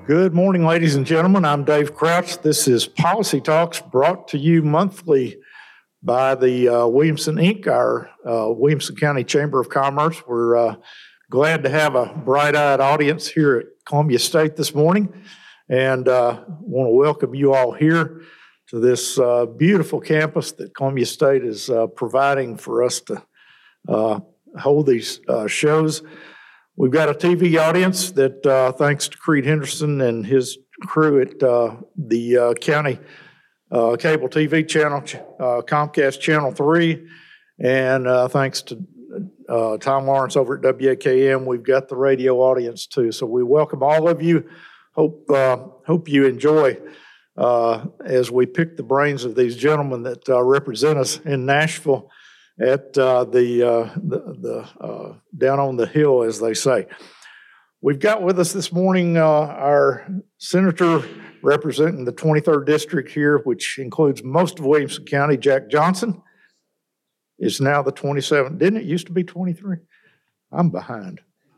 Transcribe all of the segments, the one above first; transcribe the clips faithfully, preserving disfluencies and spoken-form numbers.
Good morning, ladies and gentlemen. I'm Dave Crouch. This is Policy Talks, brought to you monthly by the uh, Williamson Incorporated, our uh, Williamson County Chamber of Commerce. We're uh, glad to have a bright-eyed audience here at Columbia State this morning, and uh, want to welcome you all here to this uh, beautiful campus that Columbia State is uh, providing for us to uh, hold these uh, shows. We've got a T V audience that, uh, thanks to Creed Henderson and his crew at uh, the uh, county uh, cable T V channel, uh, Comcast Channel three, and uh, thanks to uh, Tom Lawrence over at W A K M, we've got the radio audience too. So we welcome all of you. Hope uh, hope you enjoy uh, as we pick the brains of these gentlemen that uh, represent us in Nashville at uh, the, uh, the, the uh, down on the hill, as they say. We've got with us this morning uh, our senator representing the twenty-third district here, which includes most of Williamson County, Jack Johnson. It's now the twenty-seventh. Didn't it used to be twenty-three? I'm behind.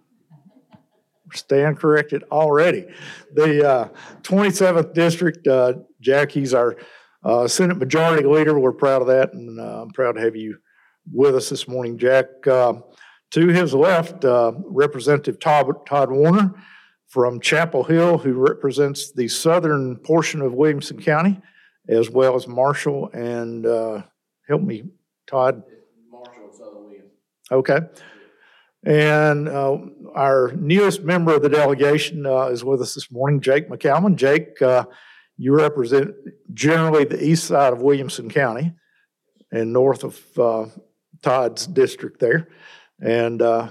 Stand corrected already. The uh, twenty-seventh district, uh, Jack, he's our uh, Senate Majority Leader. We're proud of that, and uh, I'm proud to have you with us this morning, Jack. Uh, to his left, uh, Representative Todd, Todd Warner from Chapel Hill, who represents the southern portion of Williamson County, as well as Marshall and, uh, help me, Todd. Marshall and Southern Williamson. Okay. And uh, our newest member of the delegation uh, is with us this morning, Jake McCalman. Jake, uh, you represent generally the east side of Williamson County and north of uh, Todd's district there, and uh,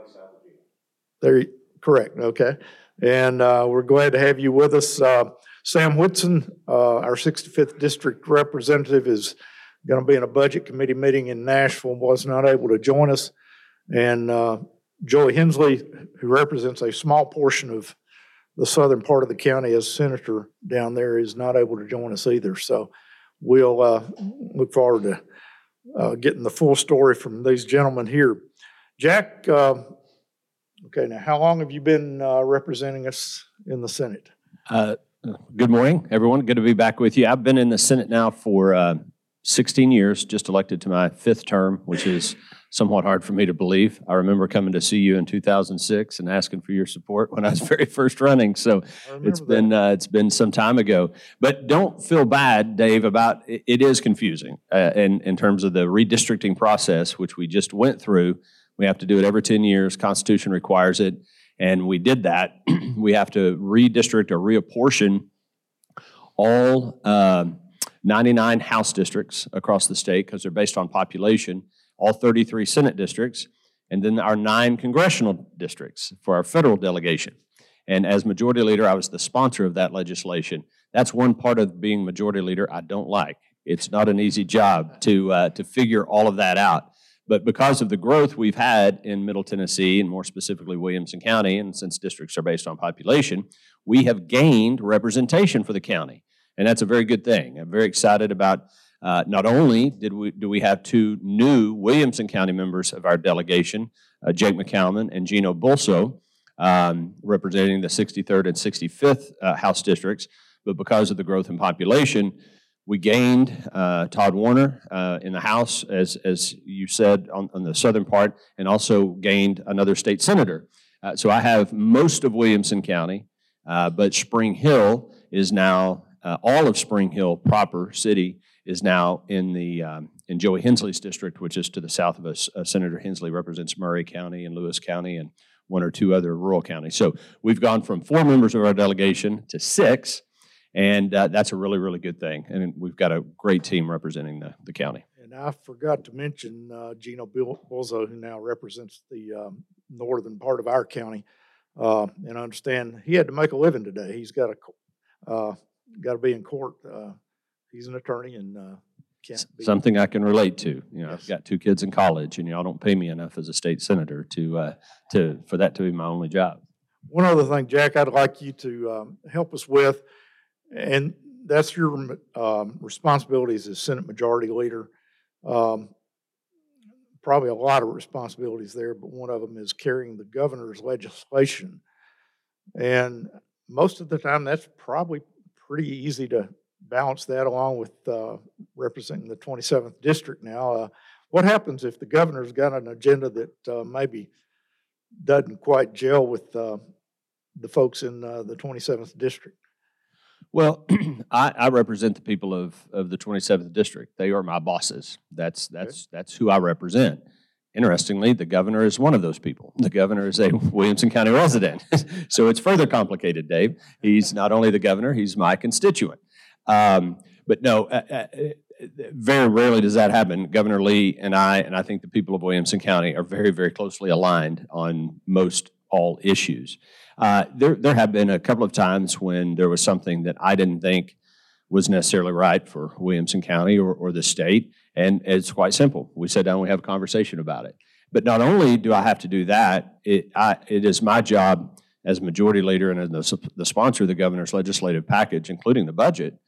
there, correct, okay. And uh, we're glad to have you with us. Uh, Sam Whitson, uh, our sixty-fifth district representative, is going to be in a budget committee meeting in Nashville, was not able to join us. And uh, Joey Hensley, who represents a small portion of the southern part of the county as senator down there, is not able to join us either. So we'll uh, look forward to Uh, getting the full story from these gentlemen here. Jack, uh, okay, now how long have you been uh, representing us in the Senate? Uh, good morning, everyone. Good to be back with you. I've been in the Senate now for uh, sixteen years, just elected to my fifth term, which is somewhat hard for me to believe. I remember coming to see you in two thousand six and asking for your support when I was very first running. So it's been uh, it's been some time ago. But don't feel bad, Dave, about it, it is confusing uh, in, in terms of the redistricting process, which we just went through. We have to do it every ten years. Constitution requires it. And we did that. We have to redistrict or reapportion all uh, ninety-nine House districts across the state because they're based on population, all thirty-three Senate districts, and then our nine congressional districts for our federal delegation. And as Majority Leader, I was the sponsor of that legislation. That's one part of being Majority Leader I don't like. It's not an easy job to, uh, to figure all of that out. But because of the growth we've had in Middle Tennessee, and more specifically Williamson County, and since districts are based on population, we have gained representation for the county. And that's a very good thing. I'm very excited about Uh, not only did we do we have two new Williamson County members of our delegation, uh, Jake McCalman and Gino Bulso, um, representing the sixty-third and sixty-fifth uh, House districts, but because of the growth in population, we gained uh, Todd Warner uh, in the House, as as you said, on, on the southern part, and also gained another state senator. Uh, so I have most of Williamson County, uh, but Spring Hill is now, uh, all of Spring Hill proper city is now in the um, in Joey Hensley's district, which is to the south of us. Uh, Senator Hensley represents Murray County and Lewis County and one or two other rural counties. So we've gone from four members of our delegation to six, and uh, that's a really, really good thing. And we've got a great team representing the, the county. And I forgot to mention uh, Gino Bulso, who now represents the um, northern part of our county. Uh, and I understand he had to make a living today. He's got a uh, got to be in court. Uh, He's an attorney and uh, can't be. Something I can relate to. You know, Yes. I've got two kids in college, and y'all don't pay me enough as a state senator to uh, to for that to be my only job. One other thing, Jack, I'd like you to um, help us with, and that's your um, responsibilities as Senate Majority Leader. Um, probably a lot of responsibilities there, but one of them is carrying the governor's legislation. And most of the time, that's probably pretty easy to balance that along with uh, representing the twenty-seventh district now. Uh, what happens if the governor's got an agenda that uh, maybe doesn't quite gel with uh, the folks in uh, the twenty-seventh district? Well, I, I represent the people of, of the twenty-seventh district. They are my bosses. That's that's that's who I represent. Interestingly, the governor is one of those people. The governor is a Williamson County resident. So it's further complicated, Dave. He's not only the governor, he's my constituent. Um, but no, uh, uh, very rarely does that happen. Governor Lee and I, and I think the people of Williamson County are very, very closely aligned on most all issues. Uh, there, there have been a couple of times when there was something that I didn't think was necessarily right for Williamson County or, or the state, and it's quite simple. We sit down, we have a conversation about it. But not only do I have to do that, it, I, it is my job as majority leader and as the, the sponsor of the governor's legislative package, including the budget,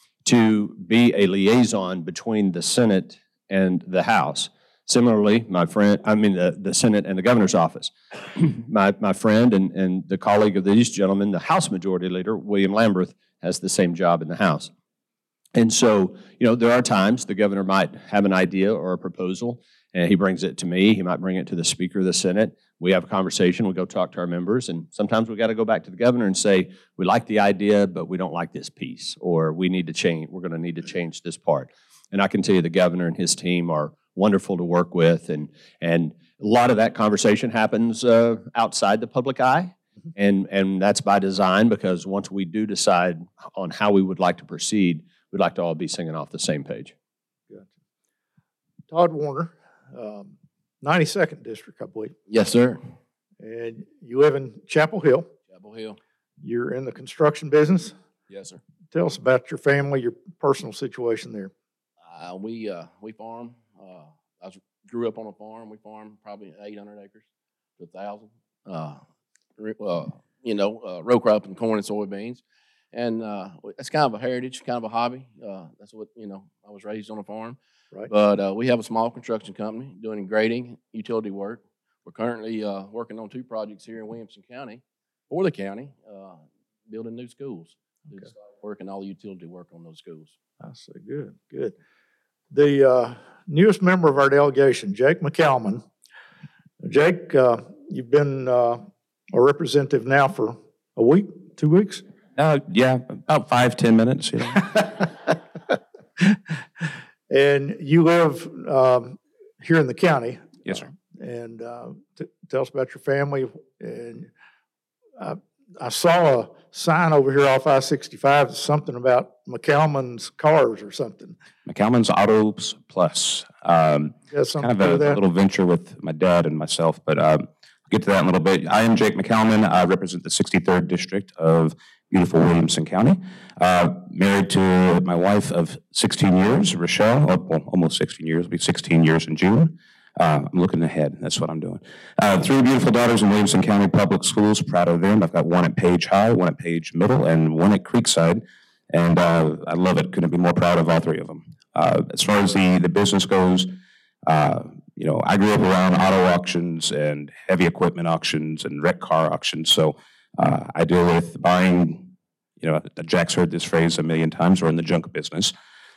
to be a liaison between the Senate and the House. Similarly, my friend, I mean the, the Senate and the governor's office. my, my friend and, and the colleague of these gentlemen, the House Majority Leader, William Lamberth, has the same job in the House. And so, you know, there are times the governor might have an idea or a proposal, and he brings it to me. He might bring it to the Speaker of the Senate. We have a conversation. We go talk to our members, and sometimes we got to go back to the governor and say, we like the idea, but we don't like this piece, or we need to change, we're going to need to change this part. And I can tell you the governor and his team are wonderful to work with, and and a lot of that conversation happens uh, outside the public eye, and and that's by design, because once we do decide on how we would like to proceed, we'd like to all be singing off the same page. Gotcha. Todd Warner, um, ninety-second District, I believe. Yes, sir. And you live in Chapel Hill. Chapel Hill. You're in the construction business. Yes, sir. Tell us about your family, your personal situation there. Uh, we uh, we farm. Uh, I was, grew up on a farm. We farm probably eight hundred acres to a thousand. Uh, uh, you know, uh, row crop and corn and soybeans, and uh, that's kind of a heritage, kind of a hobby. Uh, that's what you know. I was raised on a farm, right? But uh, we have a small construction company doing grading, utility work. We're currently uh, working on two projects here in Williamson County for the county, uh, building new schools. Okay. Working all the utility work on those schools. I see. Good, good. The uh, newest member of our delegation, Jake McCalman. Jake, uh, you've been uh, a representative now for a week, two weeks? Uh, yeah, about five, ten minutes. You know. And you live um, here in the county. Yes, sir. And uh, t- tell us about your family. And I, I saw a sign over here off I sixty-five, something about McCalman's Cars or something. McCalman's Autos Plus. Um, That's something kind to do of with a, that? little venture with my dad and myself, but um, I'll get to that in a little bit. I am Jake McCalman. I represent the sixty-third District of beautiful Williamson County. Uh, married to my wife of sixteen years, Rochelle, oh, well, almost sixteen years. It'll be sixteen years in June. Uh, I'm looking ahead. That's what I'm doing. Uh, three beautiful daughters in Williamson County Public Schools. Proud of them. I've got one at Page High, one at Page Middle, and one at Creekside. And uh, I love it. Couldn't be more proud of all three of them. Uh, as far as the, the business goes, uh, you know, I grew up around auto auctions and heavy equipment auctions and wreck car auctions. So uh, I deal with buying, you know, Jack's heard this phrase a million times, we're in the junk business.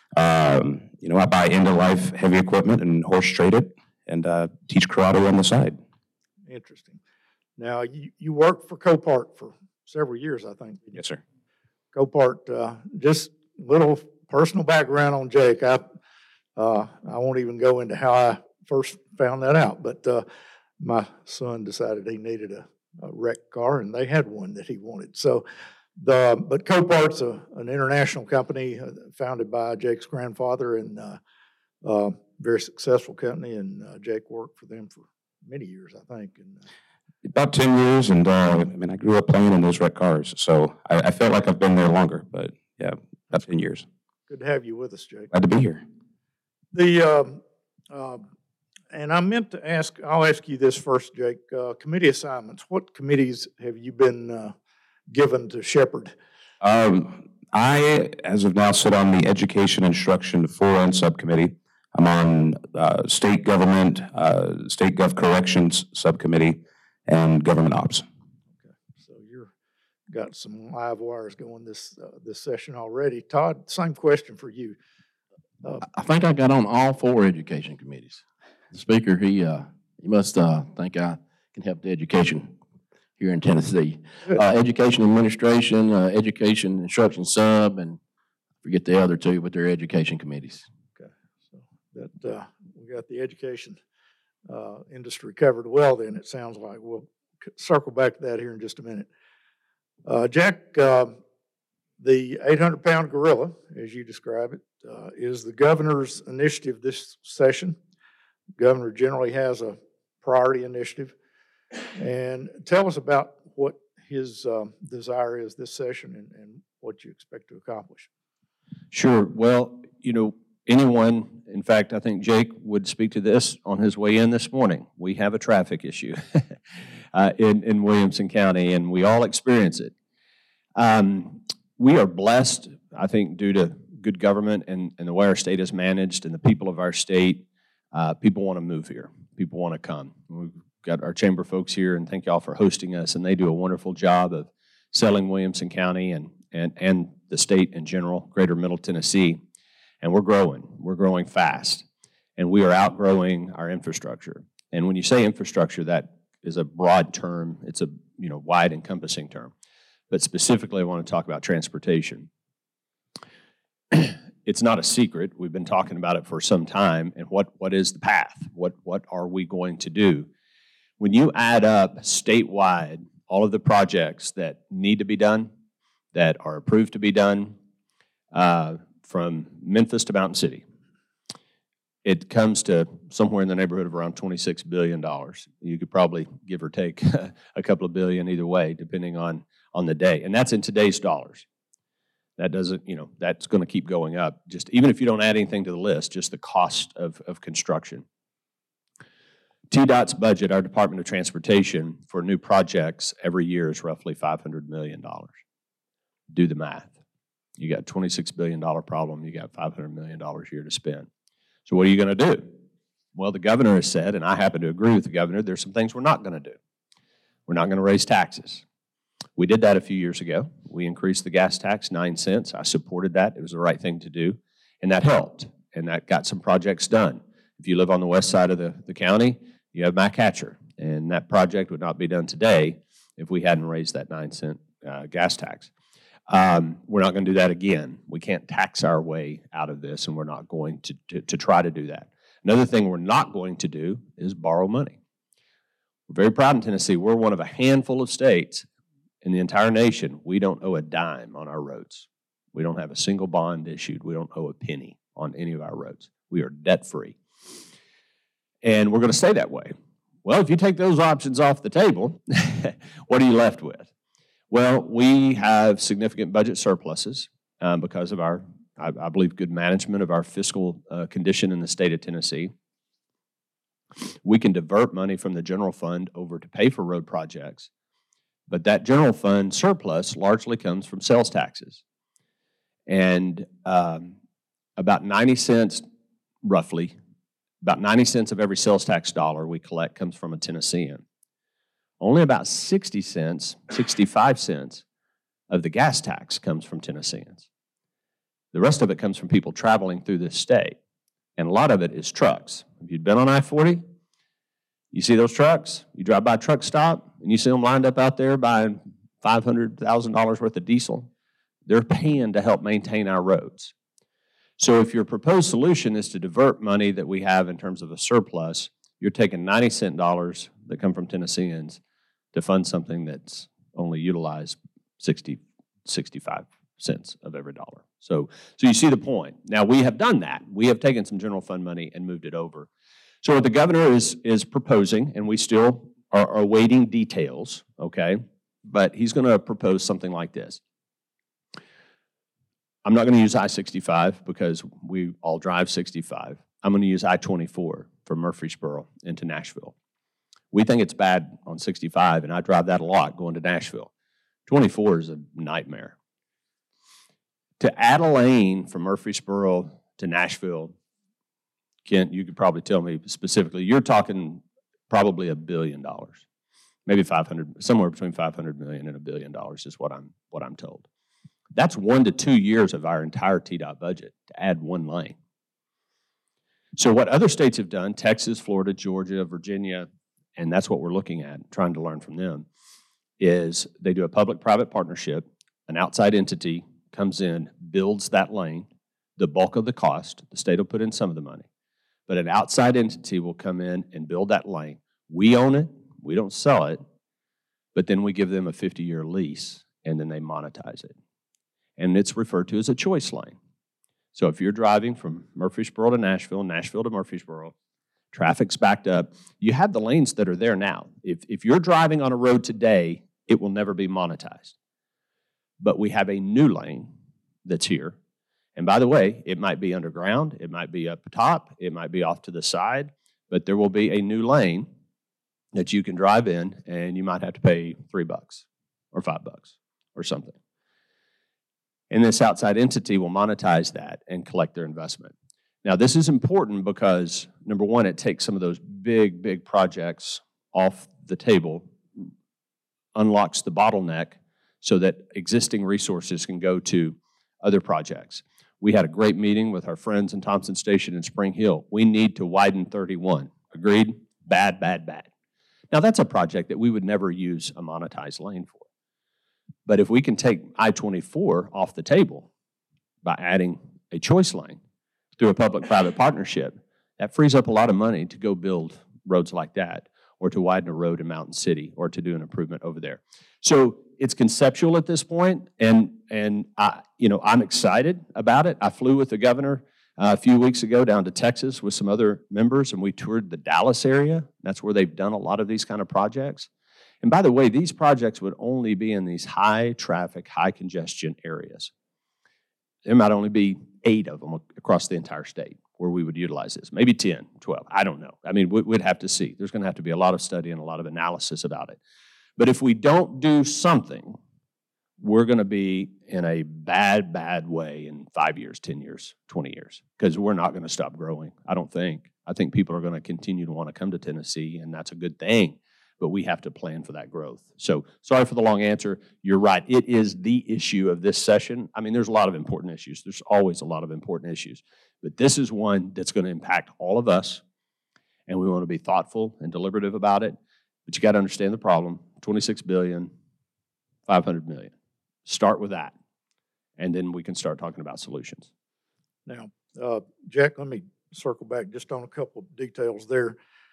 Um, you know, I buy end-of-life heavy equipment and horse trade it, and uh, teach karate on the side. Interesting. Now, you, you worked for Copart for several years, I think. Yes, sir. Copart, uh, just little personal background on Jake. I, uh, I won't even go into how I first found that out, but uh, my son decided he needed a, a wrecked car, and they had one that he wanted. So, the but Copart's a, an international company uh, founded by Jake's grandfather, and uh, uh, very successful company, and uh, Jake worked for them for many years, I think. And, uh, About ten years, and uh, I mean, I grew up playing in those wreck cars, so I, I felt like I've been there longer, but yeah, about ten years. Good to have you with us, Jake. Glad to be here. The, um, uh, and I meant to ask, I'll ask you this first, Jake, uh, committee assignments. What committees have you been uh, given to shepherd? Um, I, as of now, sit on the Education, Instruction, Foreign Subcommittee. I'm on uh, State Government, uh, State Gov Corrections Subcommittee, and Government Ops. Okay, so you're got some live wires going this, uh, this session already. Todd, same question for you. Uh, I think I got on all four education committees. The speaker, he, uh, he must, uh, think I can help the education here in Tennessee. Good. Uh, education administration, uh, education instruction sub, and forget the other two, but they're education committees. Okay, so that, uh, we got the education, uh, industry covered well then, it sounds like. We'll c- circle back to that here in just a minute. Uh, Jack, uh, the eight hundred pound gorilla, as you describe it, uh, is the governor's initiative this session. The governor generally has a priority initiative. And tell us about what his um, desire is this session and, and what you expect to accomplish. Sure. Well, you know, anyone, in fact, I think Jake would speak to this on his way in this morning. We have a traffic issue uh, in, in Williamson County, and we all experience it. Um, we are blessed, I think, due to good government and, and the way our state is managed and the people of our state. Uh, people want to move here. People want to come. We've got our chamber folks here, and thank y'all for hosting us, and they do a wonderful job of selling Williamson County and, and, and the state in general, greater Middle Tennessee. And we're growing. We're growing fast. And we are outgrowing our infrastructure. And when you say infrastructure, that is a broad term. It's a you know wide encompassing term. But specifically, I want to talk about transportation. It's not a secret. We've been talking about it for some time. And what, what is the path? What, what are we going to do? When you add up statewide all of the projects that need to be done, that are approved to be done, uh, from Memphis to Mountain City, it comes to somewhere in the neighborhood of around twenty-six billion dollars. You could probably give or take a couple of billion either way, depending on, on the day. And that's in today's dollars. That doesn't, you know, that's going to keep going up. Just even if you don't add anything to the list, just the cost of, of construction. T DOT's budget, our Department of Transportation, for new projects every year is roughly five hundred million dollars. Do the math. You got a twenty-six billion dollars problem, you got five hundred million dollars a year to spend. So what are you going to do? Well, the governor has said, and I happen to agree with the governor, there's some things we're not going to do. We're not going to raise taxes. We did that a few years ago. We increased the gas tax nine cents. I supported that. It was the right thing to do, and that helped, and that got some projects done. If you live on the west side of the, the county, you have Mac Hatcher, and that project would not be done today if we hadn't raised that nine cent uh, gas tax. Um, we're not going to do that again. We can't tax our way out of this, and we're not going to, to, to try to do that. Another thing we're not going to do is borrow money. We're very proud in Tennessee. We're one of a handful of states in the entire nation. We don't owe a dime on our roads. We don't have a single bond issued. We don't owe a penny on any of our roads. We are debt-free. And we're going to stay that way. Well, if you take those options off the table, what are you left with? Well, we have significant budget surpluses um, because of our, I, I believe, good management of our fiscal uh, condition in the state of Tennessee. We can divert money from the general fund over to pay for road projects, but that general fund surplus largely comes from sales taxes. And um, about ninety cents, roughly, about ninety cents of every sales tax dollar we collect comes from a Tennessean. Only about sixty cents, sixty-five cents of the gas tax comes from Tennesseans. The rest of it comes from people traveling through this state. And a lot of it is trucks. If you've been on I forty, you see those trucks, you drive by a truck stop, and you see them lined up out there buying five hundred thousand dollars worth of diesel. They're paying to help maintain our roads. So if your proposed solution is to divert money that we have in terms of a surplus, you're taking ninety cent dollars that come from Tennesseans to fund something that's only utilized sixty, sixty-five cents of every dollar. So, so you see the point. Now, we have done that. We have taken some general fund money and moved it over. So what the governor is, is proposing, and we still are, are awaiting details, okay, but he's going to propose something like this. I'm not going to use I sixty-five because we all drive sixty-five. I'm going to use I twenty-four from Murfreesboro into Nashville. We think it's bad on sixty-five, and I drive that a lot going to Nashville. twenty-four is a nightmare. To add a lane from Murfreesboro to Nashville, Kent, you could probably tell me specifically, you're talking probably a billion dollars, maybe five hundred, somewhere between five hundred million and a billion dollars is what I'm, what I'm told. That's one to two years of our entire T DOT budget to add one lane. So what other states have done, Texas, Florida, Georgia, Virginia, and that's what we're looking at, trying to learn from them, is they do a public-private partnership. An outside entity comes in, builds that lane, the bulk of the cost. The state will put in some of the money. But an outside entity will come in and build that lane. We own it. We don't sell it. But then we give them a fifty-year lease, and then they monetize it. And it's referred to as a choice lane. So if you're driving from Murfreesboro to Nashville, Nashville to Murfreesboro, traffic's backed up, you have the lanes that are there now. If, if you're driving on a road today, it will never be monetized. But we have a new lane that's here. And by the way, it might be underground, it might be up top, it might be off to the side, but there will be a new lane that you can drive in, and you might have to pay three bucks or five bucks or something. And this outside entity will monetize that and collect their investment. Now, this is important because, number one, it takes some of those big, big projects off the table, unlocks the bottleneck so that existing resources can go to other projects. We had a great meeting with our friends in Thompson Station and Spring Hill. We need to widen thirty-one. Agreed? Bad, bad, bad. Now, that's a project that we would never use a monetized lane for. But if we can take I twenty-four off the table by adding a choice lane through a public-private partnership, that frees up a lot of money to go build roads like that, or to widen a road in Mountain City, or to do an improvement over there. So it's conceptual at this point, and and I, you know, I'm excited about it. I flew with the governor uh, a few weeks ago down to Texas with some other members, and we toured the Dallas area. That's where they've done a lot of these kind of projects. And by the way, these projects would only be in these high traffic, high congestion areas. There might only be eight of them across the entire state where we would utilize this, maybe ten, twelve, I don't know. I mean, we'd have to see. There's going to have to be a lot of study and a lot of analysis about it. But if we don't do something, we're going to be in a bad, bad way in five years, ten years, twenty years, because we're not going to stop growing, I don't think. I think people are going to continue to want to come to Tennessee, and that's a good thing. But we have to plan for that growth. So sorry for the long answer. You're right. It is the issue of this session. I mean, there's a lot of important issues. There's always a lot of important issues. But this is one that's going to impact all of us, and we want to be thoughtful and deliberative about it. But you got to understand the problem. twenty-six billion dollars, five hundred million dollars. Start with that, and then we can start talking about solutions. Now, uh, Jack, let me circle back just on a couple of details there.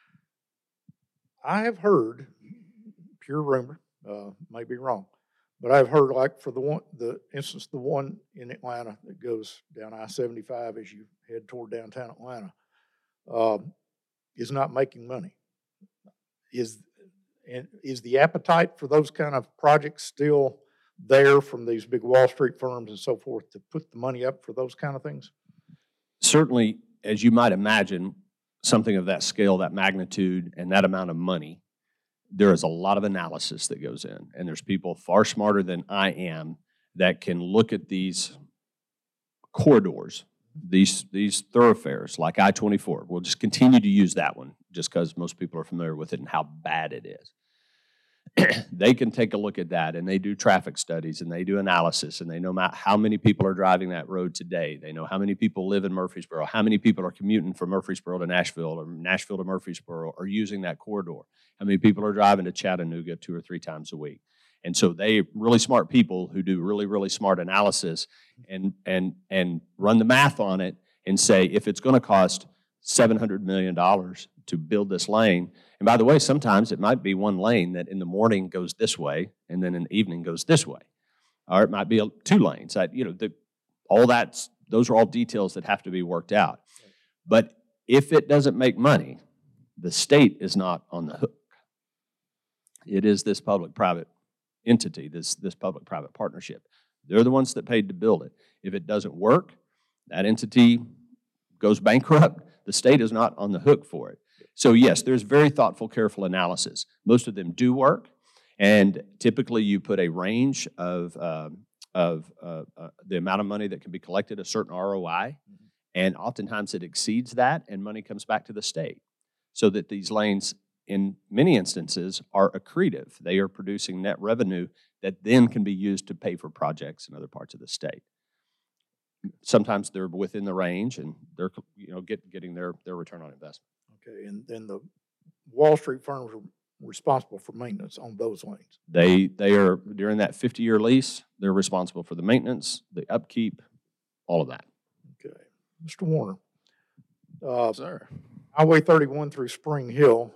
I have heard, pure rumor, uh, may be wrong, but I've heard, like for the one, the instance, the one in Atlanta that goes down I seventy-five as you head toward downtown Atlanta, um, is not making money. Is and is the appetite for those kind of projects still there from these big Wall Street firms and so forth to put the money up for those kind of things? Certainly, as you might imagine, something of that scale, that magnitude, and that amount of money, there is a lot of analysis that goes in. And there's people far smarter than I am that can look at these corridors, these, these thoroughfares like I twenty-four. We'll just continue to use that one just because most people are familiar with it and how bad it is. They can take a look at that, and they do traffic studies, and they do analysis, and they know how many people are driving that road today. They know how many people live in Murfreesboro, how many people are commuting from Murfreesboro to Nashville or Nashville to Murfreesboro or using that corridor, how many people are driving to Chattanooga two or three times a week. And so they really smart people who do really, really smart analysis and, and, and run the math on it and say, if it's going to cost seven hundred million dollars to build this lane. And by the way, sometimes it might be one lane that in the morning goes this way and then in the evening goes this way. Or it might be a, two lanes. I, you know, the, all that's, those are all details that have to be worked out. But if it doesn't make money, the state is not on the hook. It is this public-private entity, this, this public-private partnership. They're the ones that paid to build it. If it doesn't work, that entity goes bankrupt. The state is not on the hook for it. So yes, there's very thoughtful, careful analysis. Most of them do work, and typically you put a range of, uh, of uh, uh, the amount of money that can be collected, a certain R O I, mm-hmm. and oftentimes it exceeds that, and money comes back to the state so that these lanes in many instances, are accretive. They are producing net revenue that then can be used to pay for projects in other parts of the state. Sometimes they're within the range, and they're you know get, getting their, their return on investment. Okay, and then the Wall Street firms are responsible for maintenance on those lanes. They they are during that fifty-year lease. They're responsible for the maintenance, the upkeep, all of that. Okay, Mister Warner, uh, Sir. Highway thirty-one through Spring Hill.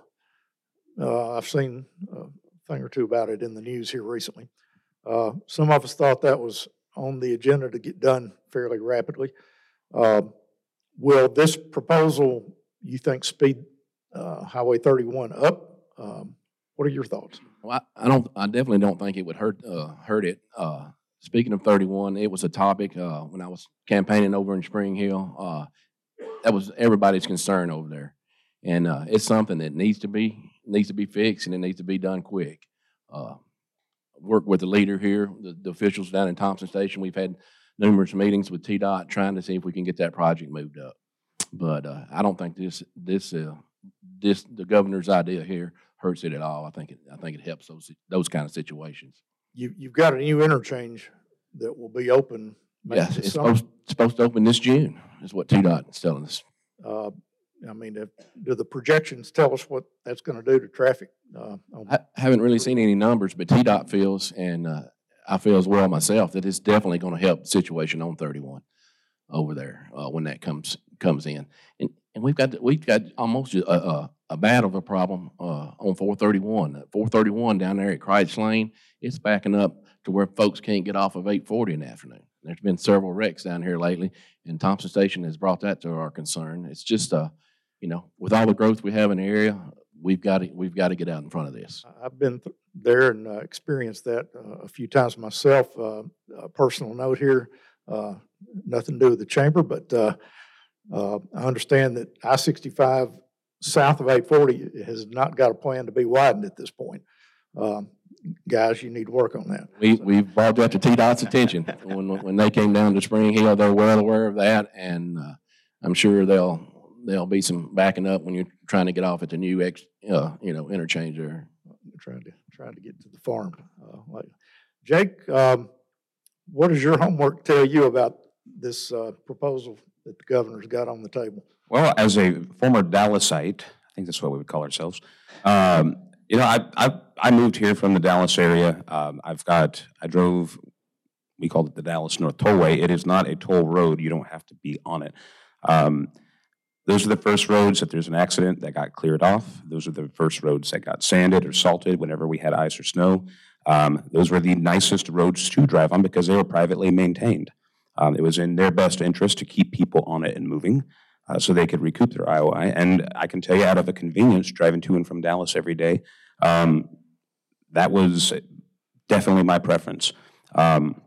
Uh, I've seen a thing or two about it in the news here recently. Uh, some of us thought that was on the agenda to get done fairly rapidly. Uh, will this proposal, you think, speed uh, Highway thirty-one up? Um, what are your thoughts? Well, I, I don't. I definitely don't think it would hurt uh, hurt it. Uh, speaking of thirty-one, it was a topic uh, when I was campaigning over in Spring Hill. Uh, that was everybody's concern over there, and uh, it's something that needs to be needs to be fixed, and it needs to be done quick. Uh, work with the leader here, the, the officials down in Thompson Station. We've had numerous meetings with T DOT trying to see if we can get that project moved up. But uh, I don't think this this uh, this the governor's idea here hurts it at all. I think it I think it helps those those kind of situations. You, you've got a new interchange that will be open. maybe Yes, this it's summer. supposed, supposed to open this June, is what T DOT is telling us. Uh, I mean, if, do the projections tell us what that's going to do to traffic? Uh, on- I haven't really seen any numbers, but T DOT feels, and uh, I feel as well myself, that it's definitely going to help the situation on thirty-one over there uh, when that comes comes in. And and we've got we've got almost a, a, a bad of a problem uh, on four thirty-one. four thirty-one down there at Crouch Lane, it's backing up to where folks can't get off of eight forty in the afternoon. There's been several wrecks down here lately, and Thompson Station has brought that to our concern. It's just, uh, you know, with all the growth we have in the area, we've got to we've got to get out in front of this. I've been th- there and uh, experienced that uh, a few times myself. Uh, a personal note here, uh, nothing to do with the chamber, but uh, uh, I understand that I sixty-five south of eight forty has not got a plan to be widened at this point. Um, guys, you need to work on that. We So, we've brought that to T DOT's attention when when they came down to Spring Hill. They're well aware of that, and uh, I'm sure they'll there'll be some backing up when you're trying to get off at the new ex, uh, you know, interchange there. trying to trying to get to the farm. Uh, like Jake, um, what does your homework tell you about this uh, proposal that the governor's got on the table? Well, as a former Dallasite, I think that's what we would call ourselves. Um, you know, I, I I moved here from the Dallas area. Um, I've got I drove. We called it the Dallas North Tollway. It is not a toll road. You don't have to be on it. Um, those are the first roads that there's an accident that got cleared off. Those are the first roads that got sanded or salted whenever we had ice or snow. Um, those were the nicest roads to drive on because they were privately maintained. Um, it was in their best interest to keep people on it and moving uh, so they could recoup their I O I. And I can tell you out of a convenience, driving to and from Dallas every day, um, that was definitely my preference. Um,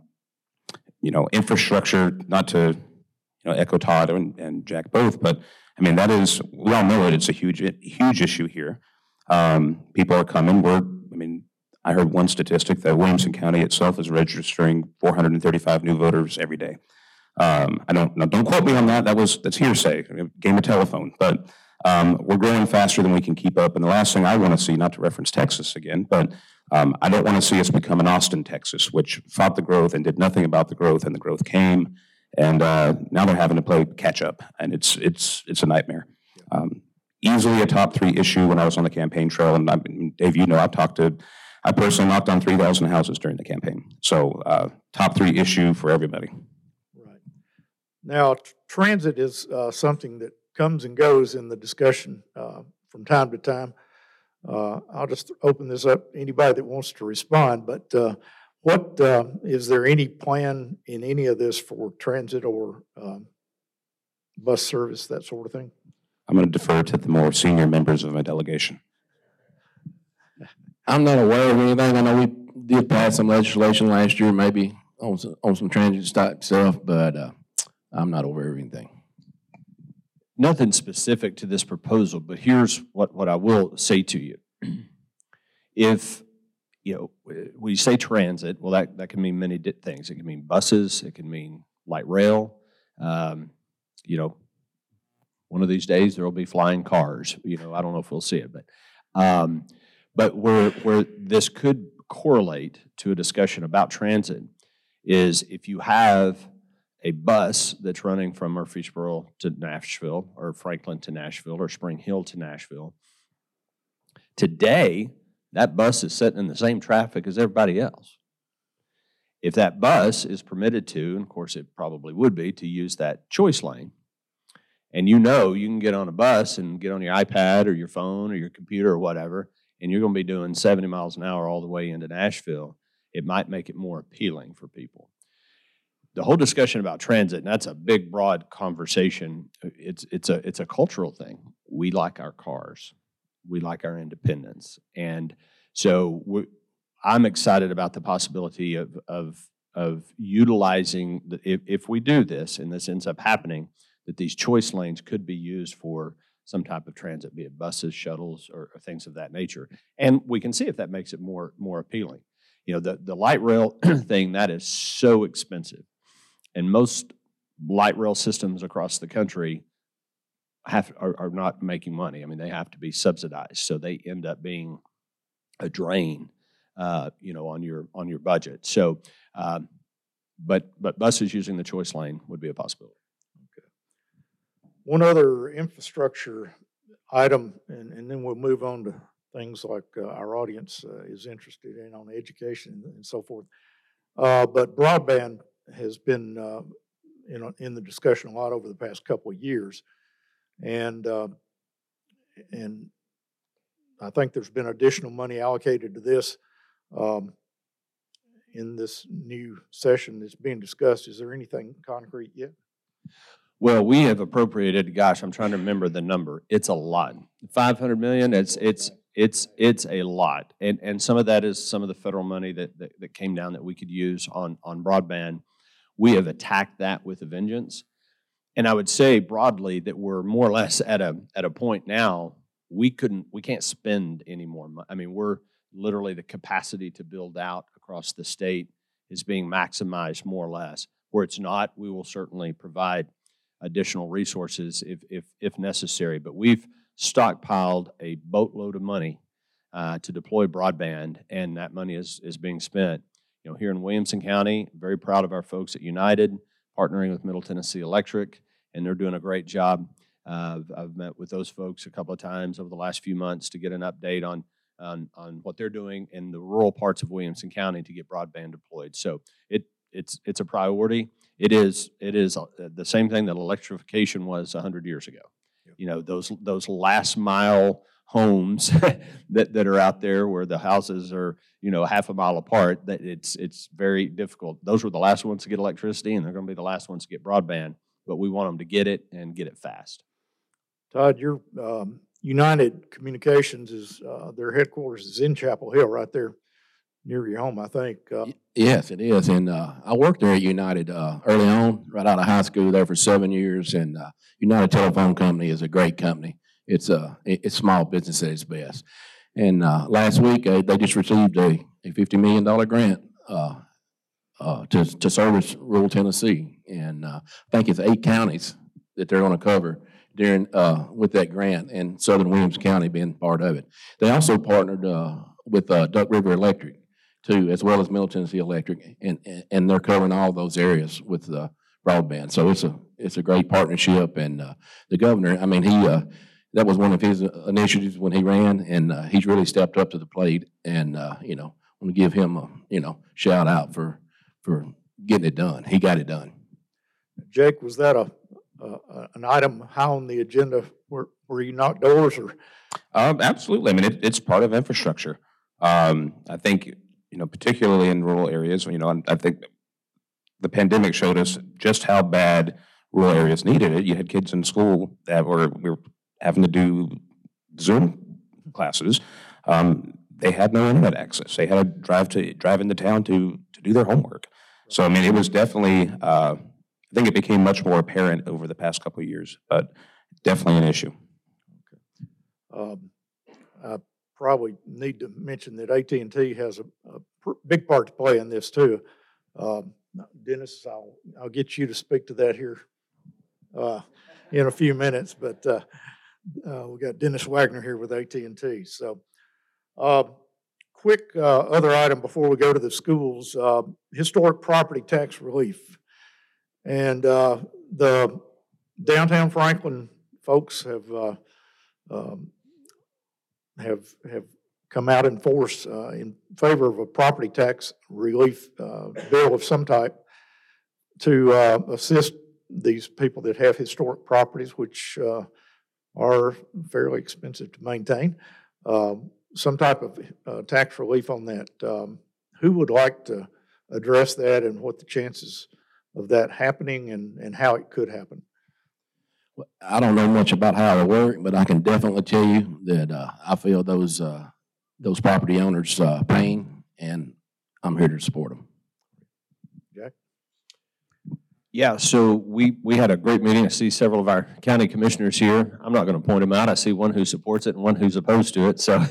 you know, infrastructure, not to you know echo Todd and, and Jack both, but I mean, that is, we all know it, it's a huge, huge issue here. Um, people are coming, we're, I mean, I heard one statistic that Williamson County itself is registering four hundred thirty-five new voters every day. Um, I don't, no, don't quote me on that, that was, that's hearsay, game of telephone, but um, we're growing faster than we can keep up. And the last thing I want to see, not to reference Texas again, but um, I don't want to see us become an Austin, Texas, which fought the growth and did nothing about the growth, and the growth came. And uh, now they're having to play catch up, and it's it's it's a nightmare. Um, easily a top three issue when I was on the campaign trail, and I, Dave, you know, I've talked to, I personally knocked on three thousand houses during the campaign. So uh, top three issue for everybody. Right. Now, t- transit is uh, something that comes and goes in the discussion uh, from time to time. Uh, I'll just open this up to anybody that wants to respond, but uh, What, uh, is there any plan in any of this for transit or um, bus service, that sort of thing? I'm going to defer to the more senior members of my delegation. I'm not aware of anything. I know we did pass some legislation last year, maybe on some, on some transit stock stuff, but uh, I'm not aware of anything. Nothing specific to this proposal, but here's what, what I will say to you. If, you know, when you say transit, well, that, that can mean many di- things. It can mean buses, it can mean light rail. Um, you know, one of these days there will be flying cars. You know, I don't know if we'll see it, but Um, but where, where this could correlate to a discussion about transit is if you have a bus that's running from Murfreesboro to Nashville, or Franklin to Nashville, or Spring Hill to Nashville, today, that bus is sitting in the same traffic as everybody else. If that bus is permitted to, and of course it probably would be, to use that choice lane, and you know you can get on a bus and get on your iPad or your phone or your computer or whatever, and you're going to be doing seventy miles an hour all the way into Nashville, it might make it more appealing for people. The whole discussion about transit, and that's a big, broad conversation, it's, it's, a, it's a cultural thing. We like our cars. We like our independence. And so we, I'm excited about the possibility of, of, of utilizing, the, if, if we do this, and this ends up happening, that these choice lanes could be used for some type of transit, be it buses, shuttles, or, or things of that nature. And we can see if that makes it more, more appealing. You know, the, the light rail thing, that is so expensive. And most light rail systems across the country have are, are not making money. I mean, they have to be subsidized, so they end up being a drain, uh, you know, on your on your budget. So, um, but but buses using the choice lane would be a possibility. Okay. One other infrastructure item, and, and then we'll move on to things like uh, our audience uh, is interested in on education and so forth. Uh, but broadband has been uh, in, in the discussion a lot over the past couple of years. And, uh, and I think there's been additional money allocated to this um, in this new session that's being discussed. Is there anything concrete yet? Well, we have appropriated, gosh, I'm trying to remember the number. It's a lot. five hundred million, it's, it's, it's, it's a lot. And, and some of that is some of the federal money that, that, that came down that we could use on, on broadband. We have attacked that with a vengeance. And I would say broadly that we're more or less at a, at a point now, we couldn't, we can't spend any more money. I mean, we're literally the capacity to build out across the state is being maximized more or less. Where it's not, we will certainly provide additional resources if, if, if necessary. But we've stockpiled a boatload of money uh, to deploy broadband, and that money is, is being spent. You know, here in Williamson County, very proud of our folks at United, partnering with Middle Tennessee Electric, and they're doing a great job. Uh, I've, I've met with those folks a couple of times over the last few months to get an update on, on, on what they're doing in the rural parts of Williamson County to get broadband deployed. So it, it's, it's a priority. It is, it is the same thing that electrification was one hundred years ago. Yep. You know, those, those last mile homes that, that are out there where the houses are, you know, half a mile apart, that it's, it's very difficult. Those were the last ones to get electricity, and they're going to be the last ones to get broadband, but we want them to get it and get it fast. Todd, your um, United Communications is, uh, their headquarters is in Chapel Hill, right there near your home, I think. Uh, Yes, it is. And uh, I worked there at United uh, early on, right out of high school there for seven years. And uh, United Telephone Company is a great company. It's uh, it- it's small business at its best. And uh, last week, uh, they just received a, a fifty million dollars grant uh, uh, to, to service rural Tennessee. And uh, I think it's eight counties that they're going to cover during uh, with that grant, and Southern Williams County being part of it. They also partnered uh, with uh, Duck River Electric, too, as well as Middle Tennessee Electric, and, and, and they're covering all those areas with uh, broadband. So it's a it's a great partnership, and uh, the governor, I mean, he uh, that was one of his initiatives when he ran, and uh, he's really stepped up to the plate, and uh, you know, I want to give him a you know shout out for for getting it done. He got it done. Jake, was that a, a an item high on the agenda where, where you knocked doors, or? Um, absolutely. I mean, it, it's part of infrastructure. Um, I think, you know, particularly in rural areas, you know, and I think the pandemic showed us just how bad rural areas needed it. You had kids in school that were, we were having to do Zoom classes. Um, they had no internet access. They had to drive to drive into town to to do their homework. So I mean, it was definitely. Uh, I think it became much more apparent over the past couple of years, but definitely an issue. Um, I probably need to mention that A T and T has a, a pr- big part to play in this too. Um, Dennis, I'll I'll get you to speak to that here uh, in a few minutes. But uh, uh, we got Dennis Wagner here with A T and T. So, uh, quick uh, other item before we go to the schools, uh, historic property tax relief. And uh, the downtown Franklin folks have uh, um, have have come out in force uh, in favor of a property tax relief uh, bill of some type to uh, assist these people that have historic properties, which uh, are fairly expensive to maintain. Um, some type of uh, tax relief on that. Um, who would like to address that and what the chances of that happening and, and how it could happen? Well, I don't know much about how it works, but I can definitely tell you that uh, I feel those uh, those property owners' uh, pain, and I'm here to support them. Jack? Yeah, so we, we had a great meeting. I see several of our county commissioners here. I'm not going to point them out. I see one who supports it and one who's opposed to it. So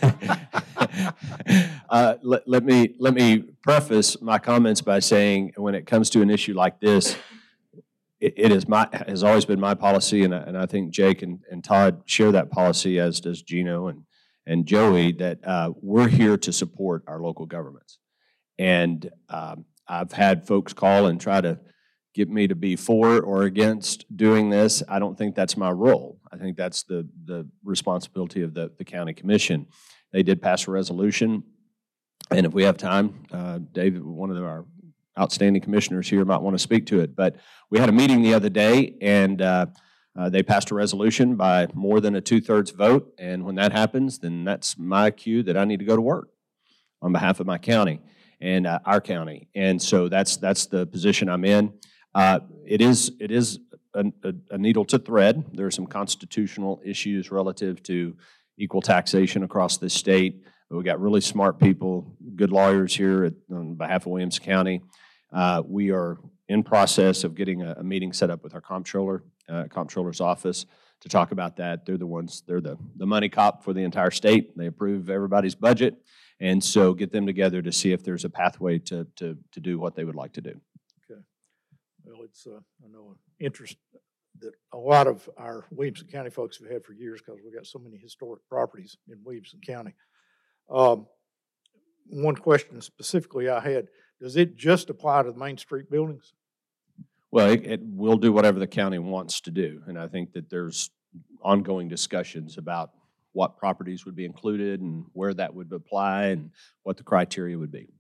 uh, let, let me let me preface my comments by saying when it comes to an issue like this, it, it is my has always been my policy, and I, and I think Jake and, and Todd share that policy, as does Gino and, and Joey, that uh, we're here to support our local governments. And um, I've had folks call and try to get me to be for or against doing this. I don't think that's my role. I think that's the, the responsibility of the, the county commission. They did pass a resolution, and if we have time, uh, David, one of our outstanding commissioners here, might want to speak to it. But we had a meeting the other day, and uh, uh, they passed a resolution by more than a two-thirds vote, and when that happens, then that's my cue that I need to go to work on behalf of my county and uh, our county. And so that's that's the position I'm in. Uh, it is it is a, a, a needle to thread. There are some constitutional issues relative to equal taxation across this state. But we've got really smart people, good lawyers here at, on behalf of Williamson County. Uh, we are in process of getting a, a meeting set up with our comptroller, uh, comptroller's office, to talk about that. They're the ones, they're the, the money cop for the entire state. They approve everybody's budget. And so get them together to see if there's a pathway to, to, to do what they would like to do. Well, it's, uh, I know, an interest that a lot of our Williamson County folks have had for years because we've got so many historic properties in Williamson County. Um, one question specifically I had, does it just apply to the Main Street buildings? Well, it, it will do whatever the county wants to do. And I think that there's ongoing discussions about what properties would be included and where that would apply and what the criteria would be.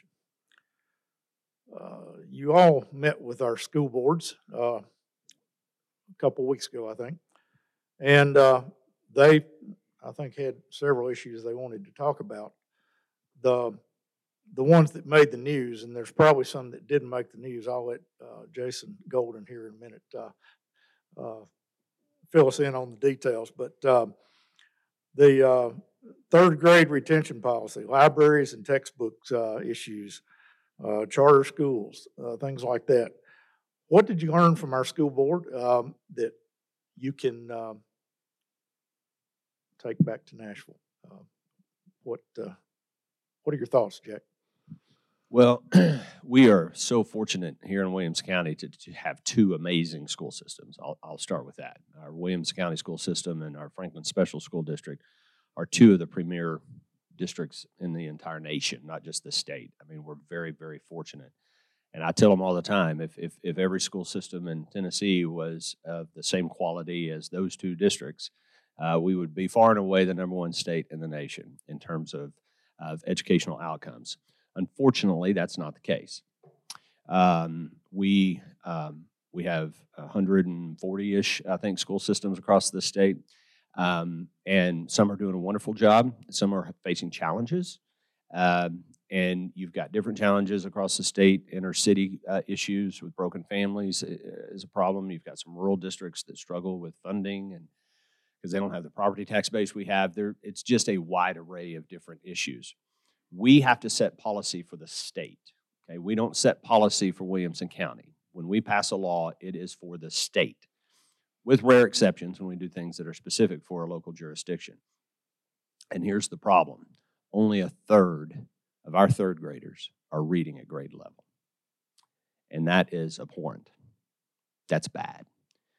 Uh, you all met with our school boards uh, a couple weeks ago, I think, and uh, they, I think, had several issues they wanted to talk about. The the ones that made the news, and there's probably some that didn't make the news. I'll let uh, Jason Golden here in a minute uh, uh, fill us in on the details. But uh, the uh, third grade retention policy, libraries and textbooks uh, issues. Uh, charter schools, uh, things like that. What did you learn from our school board um, that you can um, take back to Nashville? Uh, what uh, What are your thoughts, Jack? Well, we are so fortunate here in Williams County to, to have two amazing school systems. I'll, I'll start with that. Our Williams County school system and our Franklin Special School District are two of the premier districts in the entire nation, not just the state. I mean, we're very, very fortunate. And I tell them all the time, if if, if every school system in Tennessee was of the same quality as those two districts, uh, we would be far and away the number one state in the nation in terms of, of educational outcomes. Unfortunately, that's not the case. Um, we um, we have one hundred forty-ish, I think, school systems across the state. Um, and some are doing a wonderful job. Some are facing challenges. Um, and you've got different challenges across the state. Inner city uh, issues with broken families is a problem. You've got some rural districts that struggle with funding and because they don't have the property tax base we have. There, it's just a wide array of different issues. We have to set policy for the state. Okay, we don't set policy for Williamson County. When we pass a law, it is for the state, with rare exceptions when we do things that are specific for a local jurisdiction. And here's the problem. Only a third of our third graders are reading at grade level. And that is abhorrent. That's bad.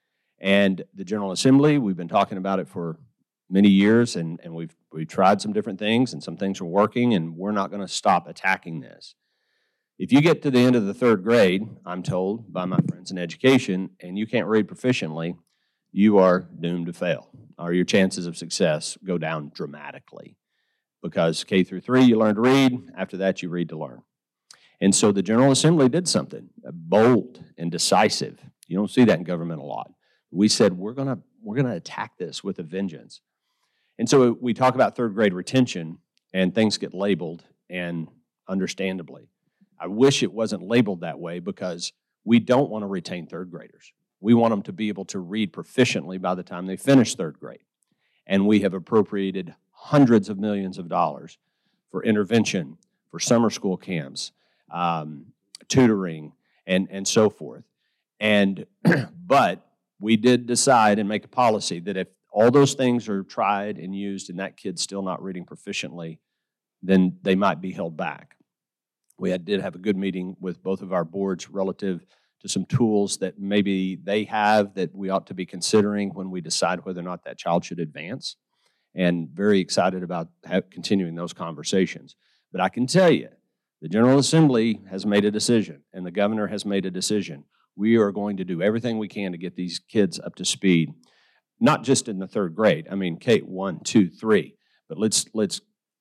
And the General Assembly, we've been talking about it for many years, and, and we've, we've tried some different things, and some things are working, and we're not going to stop attacking this. If you get to the end of the third grade, I'm told by my friends in education, and you can't read proficiently, you are doomed to fail, or your chances of success go down dramatically. Because K through three, you learn to read. After that, you read to learn. And so the General Assembly did something bold and decisive. You don't see that in government a lot. We said, we're gonna, we're gonna attack this with a vengeance. And so we talk about third grade retention, and things get labeled, and understandably. I wish it wasn't labeled that way, because we don't want to retain third graders. We want them to be able to read proficiently by the time they finish third grade. And we have appropriated hundreds of millions of dollars for intervention, for summer school camps, um, tutoring, and, and so forth. And, but we did decide and make a policy that if all those things are tried and used and that kid's still not reading proficiently, then they might be held back. We had, did have a good meeting with both of our boards relative to some tools that maybe they have that we ought to be considering when we decide whether or not that child should advance. And very excited about have, continuing those conversations. But I can tell you, the General Assembly has made a decision, and the governor has made a decision. We are going to do everything we can to get these kids up to speed, not just in the third grade. I mean, K one, two, three. But let's let's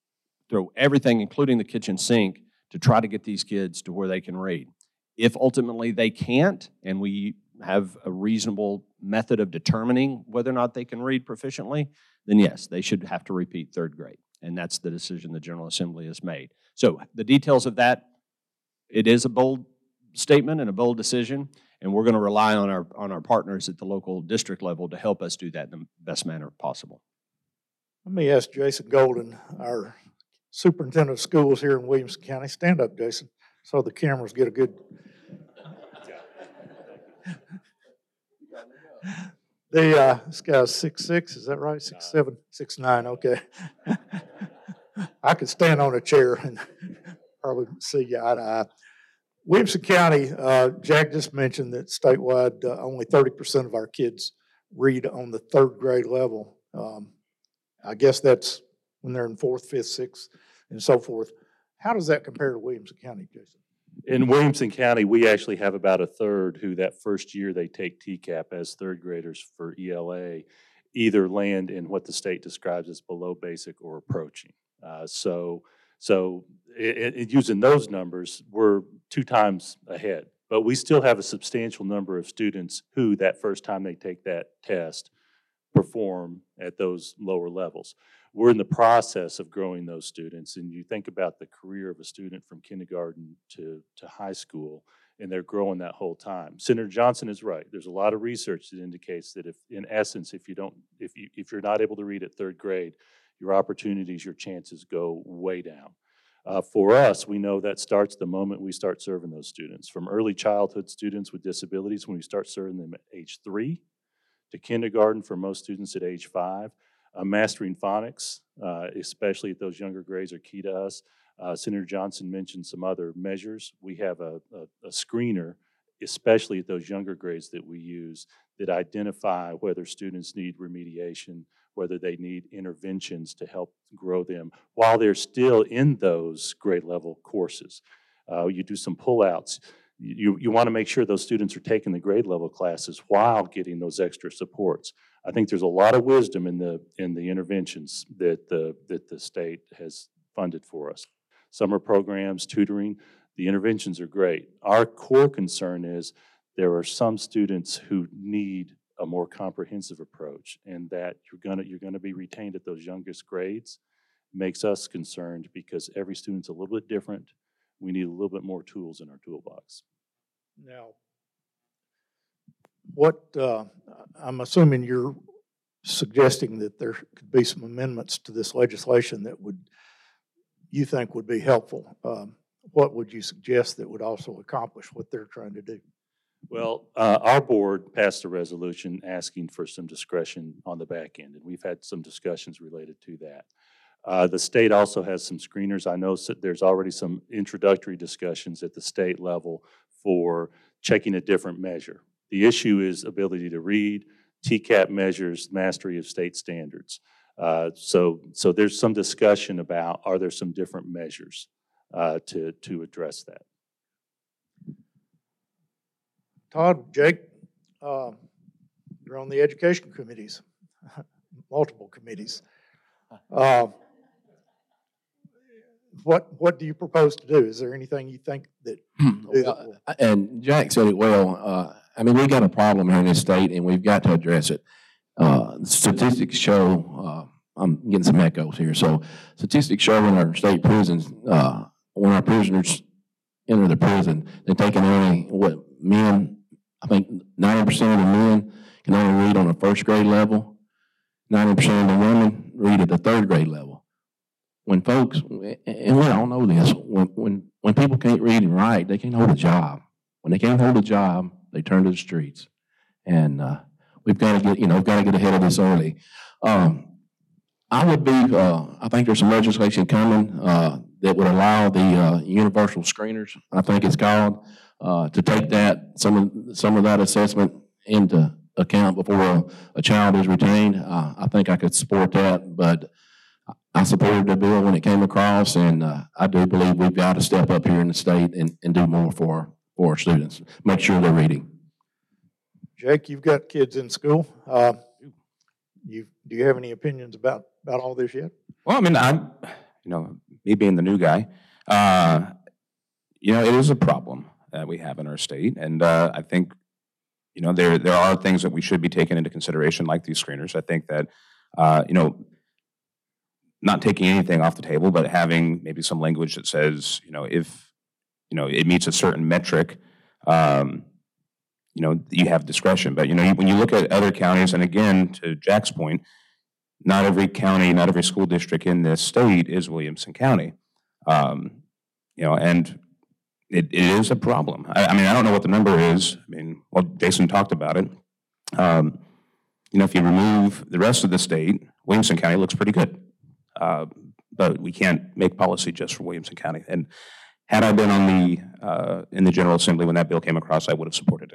throw everything, including the kitchen sink, to try to get these kids to where they can read. If ultimately they can't, and we have a reasonable method of determining whether or not they can read proficiently, then yes, they should have to repeat third grade. And that's the decision the General Assembly has made. So the details of that, it is a bold statement and a bold decision, and we're going to rely on our, on our partners at the local district level to help us do that in the best manner possible. Let me ask Jason Golden, our superintendent of schools here in Williamson County. Stand up, Jason, so the cameras get a good... The, uh, this guy's six six, is that right? six seven, six nine, okay. I could stand on a chair and probably see you eye to eye. Williamson County, uh, Jack just mentioned that statewide, uh, only thirty percent of our kids read on the third grade level. Um, I guess that's when they're in fourth, fifth, sixth, and so forth. How does that compare to Williamson County, Jason? In Williamson County, we actually have about a third who that first year they take T CAP as third graders for E L A either land in what the state describes as below basic or approaching. Uh, so so it, it, using those numbers, we're two times ahead. But we still have a substantial number of students who that first time they take that test perform at those lower levels. We're in the process of growing those students, and you think about the career of a student from kindergarten to, to high school, and they're growing that whole time. Senator Johnson is right. There's a lot of research that indicates that if, in essence, if you don't, if you if you're not able to read at third grade, your opportunities, your chances go way down. Uh, for us, we know that starts the moment we start serving those students, from early childhood students with disabilities when we start serving them at age three, to kindergarten for most students at age five. Uh, mastering phonics, uh, especially at those younger grades, are key to us. Uh, Senator Johnson mentioned some other measures. We have a, a, a screener, especially at those younger grades, that we use that identify whether students need remediation, whether they need interventions to help grow them while they're still in those grade level courses. Uh, you do some pullouts. You, you want to make sure those students are taking the grade level classes while getting those extra supports. I think there's a lot of wisdom in the in the interventions that the that the state has funded for us. Summer programs, tutoring, the interventions are great. Our core concern is there are some students who need a more comprehensive approach, and that you're gonna you're gonna be retained at those youngest grades makes us concerned because every student's a little bit different. We need a little bit more tools in our toolbox. Now, what, uh, I'm assuming you're suggesting that there could be some amendments to this legislation that would, you think would be helpful. Um, what would you suggest that would also accomplish what they're trying to do? Well, uh, our board passed a resolution asking for some discretion on the back end, and we've had some discussions related to that. Uh, the state also has some screeners. I know there's already some introductory discussions at the state level for checking a different measure. The issue is ability to read. T CAP measures mastery of state standards. Uh, so, so there's some discussion about, are there some different measures uh, to, to address that? Todd, Jake, uh, you're on the education committees, multiple committees. Uh, What, what do you propose to do? Is there anything you think that? Well, And Jack said it well. Uh, I mean, we got a problem here in this state, and we've got to address it. Uh, statistics show, uh, I'm getting some echoes here. So statistics show in our state prisons, uh, when our prisoners enter the prison, they're taking only what men, I think ninety percent of the men can only read on a first grade level. ninety percent of the women read at the third grade level. When folks, and we all know this, when, when, when people can't read and write, they can't hold a job. When they can't hold a job, they turn to the streets. And uh, we've got to get, you know, we've got to get ahead of this early. Um, I would be, uh, I think there's some legislation coming uh, that would allow the uh, universal screeners, I think it's called, uh, to take that, some of, some of that assessment into account before a, a child is retained. Uh, I think I could support that, but I supported the bill when it came across, and uh, I do believe we've got to step up here in the state and, and do more for, for our students, make sure they're reading. Jake, you've got kids in school. Uh, you, do you have any opinions about, about all this yet? Well, I mean, I'm, you know, me being the new guy, uh, you know, it is a problem that we have in our state, and uh, I think, you know, there there are things that we should be taking into consideration, like these screeners. I think that, uh, you know, not taking anything off the table, but having maybe some language that says, you know, if, you know, it meets a certain metric, um, you know, you have discretion. But, you know, when you look at other counties, and again, to Jack's point, not every county, not every school district in this state is Williamson County. Um, you know, and it, it is a problem. I, I mean, I don't know what the number is. I mean, well, Jason talked about it. Um, you know, if you remove the rest of the state, Williamson County looks pretty good. Uh, but we can't make policy just for Williamson County. And had I been on the uh, in the General Assembly when that bill came across, I would have supported it.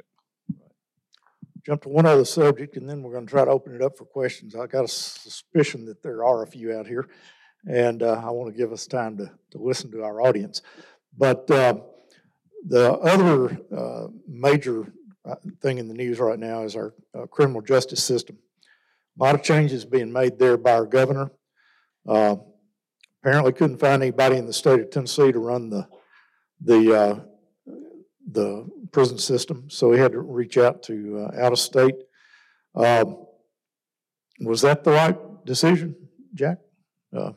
Jump to one other subject, and then we're going to try to open it up for questions. I got a suspicion that there are a few out here, and uh, I want to give us time to, to listen to our audience. But uh, the other uh, major thing in the news right now is our uh, criminal justice system. A lot of changes being made there by our governor. Uh, apparently couldn't find anybody in the state of Tennessee to run the the uh, the prison system, so we had to reach out to uh, out of state. Um, was that the right decision, Jack? Uh.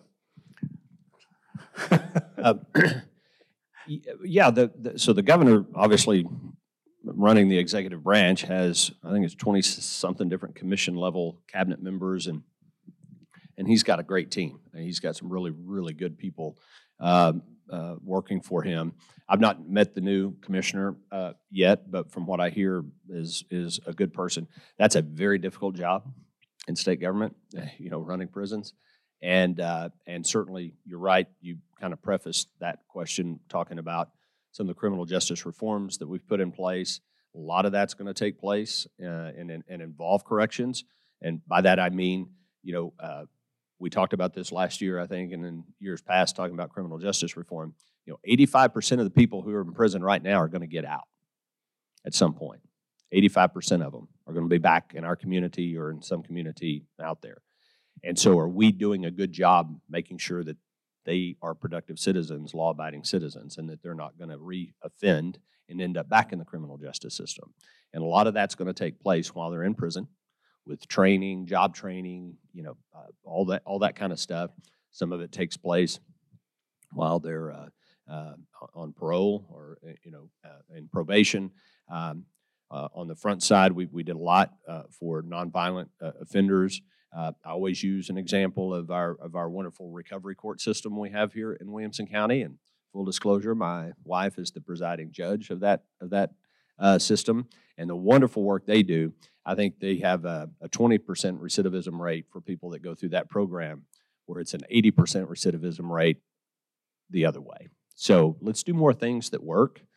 uh, yeah. The, the so the governor, obviously running the executive branch, has I think it's twenty something different commission level cabinet members, and. And he's got a great team. And he's got some really, really good people uh, uh, working for him. I've not met the new commissioner uh, yet, but from what I hear is is a good person. That's a very difficult job in state government, you know, running prisons. And uh, and certainly, you're right. You kind of prefaced that question talking about some of the criminal justice reforms that we've put in place. A lot of that's going to take place uh, and, and, and involve corrections. And by that I mean, you know. Uh, We talked about this last year, I think, and in years past, talking about criminal justice reform. You know, eighty-five percent of the people who are in prison right now are going to get out at some point. eighty-five percent of them are going to be back in our community or in some community out there. And so are we doing a good job making sure that they are productive citizens, law-abiding citizens, and that they're not going to re-offend and end up back in the criminal justice system? And a lot of that's going to take place while they're in prison, with training, job training, you know, uh, all that, all that kind of stuff. Some of it takes place while they're uh, uh, on parole or, you know, uh, in probation. Um, uh, on the front side, we we did a lot uh, for nonviolent uh, offenders. Uh, I always use an example of our of our wonderful recovery court system we have here in Williamson County. And full disclosure, my wife is the presiding judge of that of that uh, system, and the wonderful work they do. I think they have a, a twenty percent recidivism rate for people that go through that program, where it's an eighty percent recidivism rate the other way. So let's do more things that work.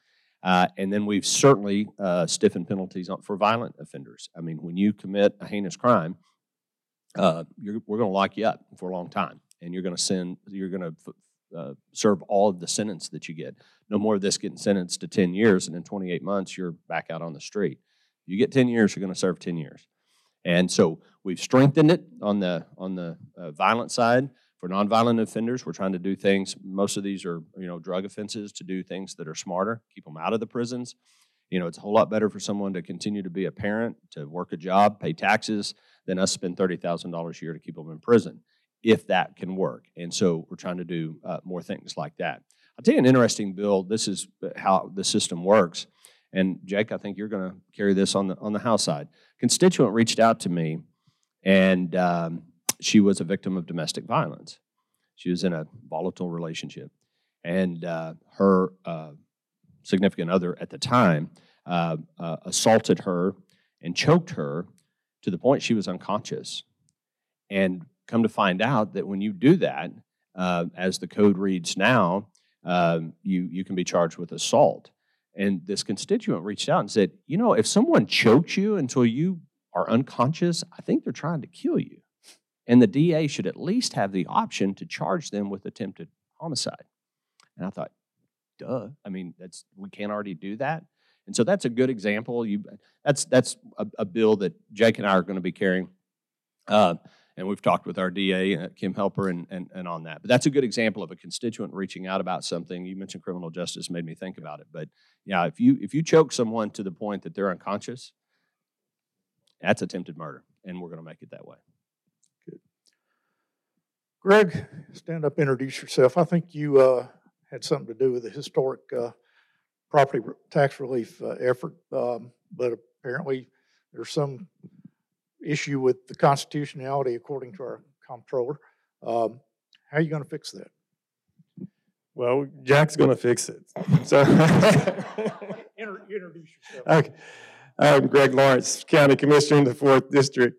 Uh, and then we've certainly uh, stiffened penalties on, for violent offenders. I mean, when you commit a heinous crime, uh, you're, we're going to lock you up for a long time, and you're going to send, you're going to uh, serve all of the sentence that you get. No more of this getting sentenced to ten years, and in twenty-eight months you're back out on the street. You get ten years, you're going to serve ten years. And so we've strengthened it on the on the uh, violent side. For nonviolent offenders, we're trying to do things, most of these are, you know, drug offenses, to do things that are smarter, keep them out of the prisons. You know, it's a whole lot better for someone to continue to be a parent, to work a job, pay taxes, than us spend thirty thousand dollars a year to keep them in prison, if that can work. And so we're trying to do uh, more things like that. I'll tell you an interesting bill. This is how the system works. And Jake, I think you're going to carry this on the on the House side. Constituent reached out to me, and um, she was a victim of domestic violence. She was in a volatile relationship, and uh, her uh, significant other at the time uh, uh, assaulted her and choked her to the point she was unconscious. And come to find out that when you do that, uh, as the code reads now, uh, you you can be charged with assault. And this constituent reached out and said, you know, if someone chokes you until you are unconscious, I think they're trying to kill you. And the D A should at least have the option to charge them with attempted homicide. And I thought, duh. I mean, that's we can't already do that. And so that's a good example. You, that's that's a, a bill that Jake and I are going to be carrying. Uh, and we've talked with our D A, uh, Kim Helper, and, and, and on that. But that's a good example of a constituent reaching out about something. You mentioned criminal justice, made me think about it. But yeah, if you if you choke someone to the point that they're unconscious, that's attempted murder, and we're going to make it that way. Good. Greg, stand up, introduce yourself. I think you uh, had something to do with the historic uh, property tax relief uh, effort, um, but apparently there's some issue with the constitutionality according to our comptroller. Um, how are you going to fix that? Well, Jack's going to fix it. So, Inter- introduce yourself. okay. I'm Greg Lawrence, County Commissioner in the fourth District.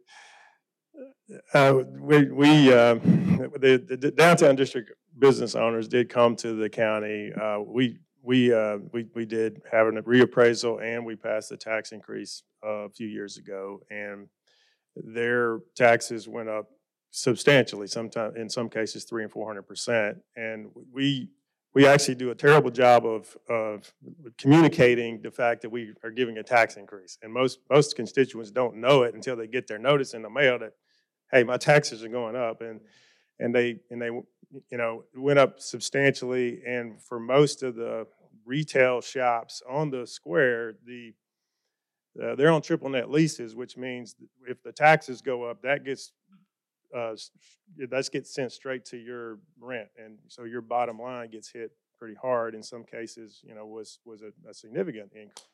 Uh, we, we uh, the, the downtown district business owners did come to the county. Uh, we we uh, we we did have a reappraisal, and we passed a tax increase uh, a few years ago, and their taxes went up substantially. Sometimes, in some cases, three and four hundred percent. And we we actually do a terrible job of of communicating the fact that we are giving a tax increase. And most most constituents don't know it until they get their notice in the mail that, hey, my taxes are going up, and and they and they you know went up substantially. And for most of the retail shops on the square, the Uh, they're on triple net leases, which means if the taxes go up, that gets uh, that gets sent straight to your rent, and so your bottom line gets hit pretty hard. In some cases, you know, was was a, a significant increase.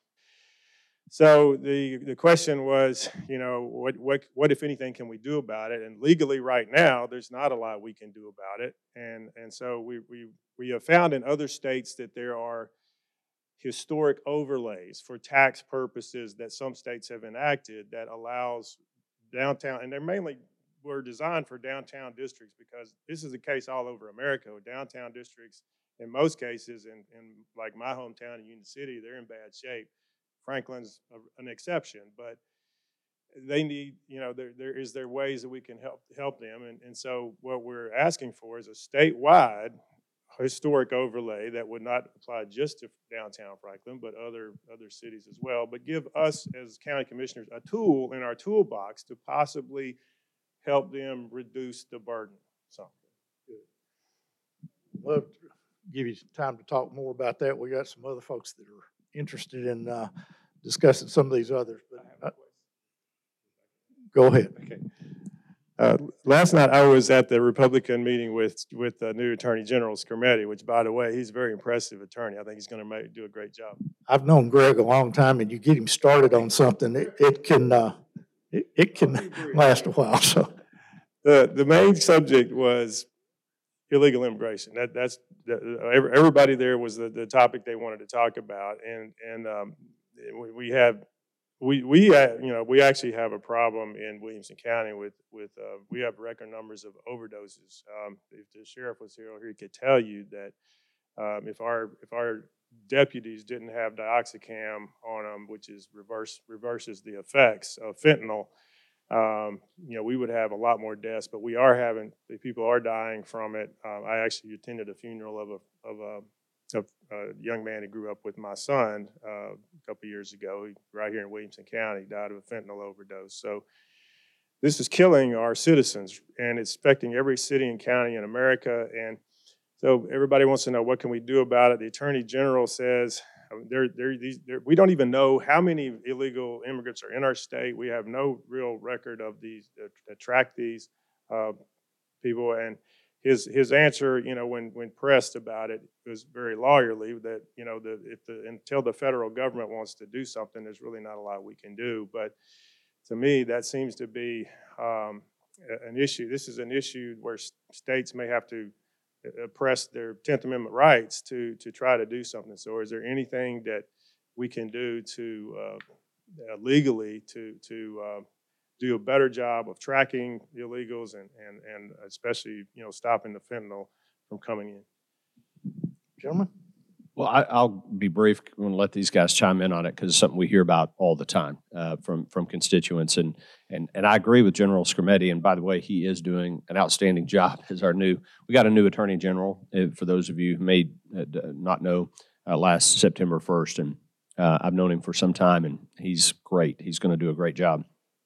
So the the question was, you know, what what what if anything can we do about it? And legally, right now, there's not a lot we can do about it. And and so we we we have found in other states that there are historic overlays for tax purposes that some states have enacted that allows downtown, and they're mainly were designed for downtown districts, because this is the case all over America. Downtown districts, in most cases, in, in like my hometown in Union City, they're in bad shape. Franklin's a, an exception, but they need, you know, there there is there ways that we can help help them, and and so what we're asking for is a statewide historic overlay that would not apply just to downtown Franklin, but other other cities as well, but give us as county commissioners a tool in our toolbox to possibly help them reduce the burden. So, good. Love to give you time to talk more about that. We got some other folks that are interested in uh, discussing some of these others, but uh, go ahead. okay. Uh, last night I was at the Republican meeting with with the new Attorney General Skermetti, which, by the way, he's a very impressive attorney. I think he's going to make do a great job. I've known Greg a long time, and you get him started on something, it, it can uh, it, it can last a while. So the the main subject was illegal immigration. That that's the, everybody there was the, the topic they wanted to talk about, and and um, we, we have. We we uh, you know we actually have a problem in Williamson County with with uh, we have record numbers of overdoses. Um, if the sheriff was here, he could tell you that um, if our if our deputies didn't have dioxicam on them, which is reverse reverses the effects of fentanyl, um, you know, we would have a lot more deaths. But we are having people are dying from it. Um, I actually attended a funeral of a of a of a young man who grew up with my son uh, a couple years ago, he, right here in Williamson County, died of a fentanyl overdose. So this is killing our citizens, and it's affecting every city and county in America. And so everybody wants to know, what can we do about it? The Attorney General says there, there, these, there, we don't even know how many illegal immigrants are in our state. We have no real record of these that, that track these uh, people. And his his answer, you know, when when pressed about it, was very lawyerly. That you know, the if the until the federal government wants to do something, there's really not a lot we can do. But to me, that seems to be um, an issue. This is an issue where states may have to press their tenth Amendment rights to to try to do something. So is there anything that we can do to uh, legally to to uh, do a better job of tracking the illegals and, and, and especially, you know, stopping the fentanyl from coming in? Gentlemen? Well, I, I'll be brief. I'm going to let these guys chime in on it because it's something we hear about all the time uh, from from constituents. And and and I agree with General Scarametti. And by the way, he is doing an outstanding job as our new. We got a new Attorney General. Uh, for those of you who may uh, not know, uh, last September first, and uh, I've known him for some time, and he's great. He's going to do a great job.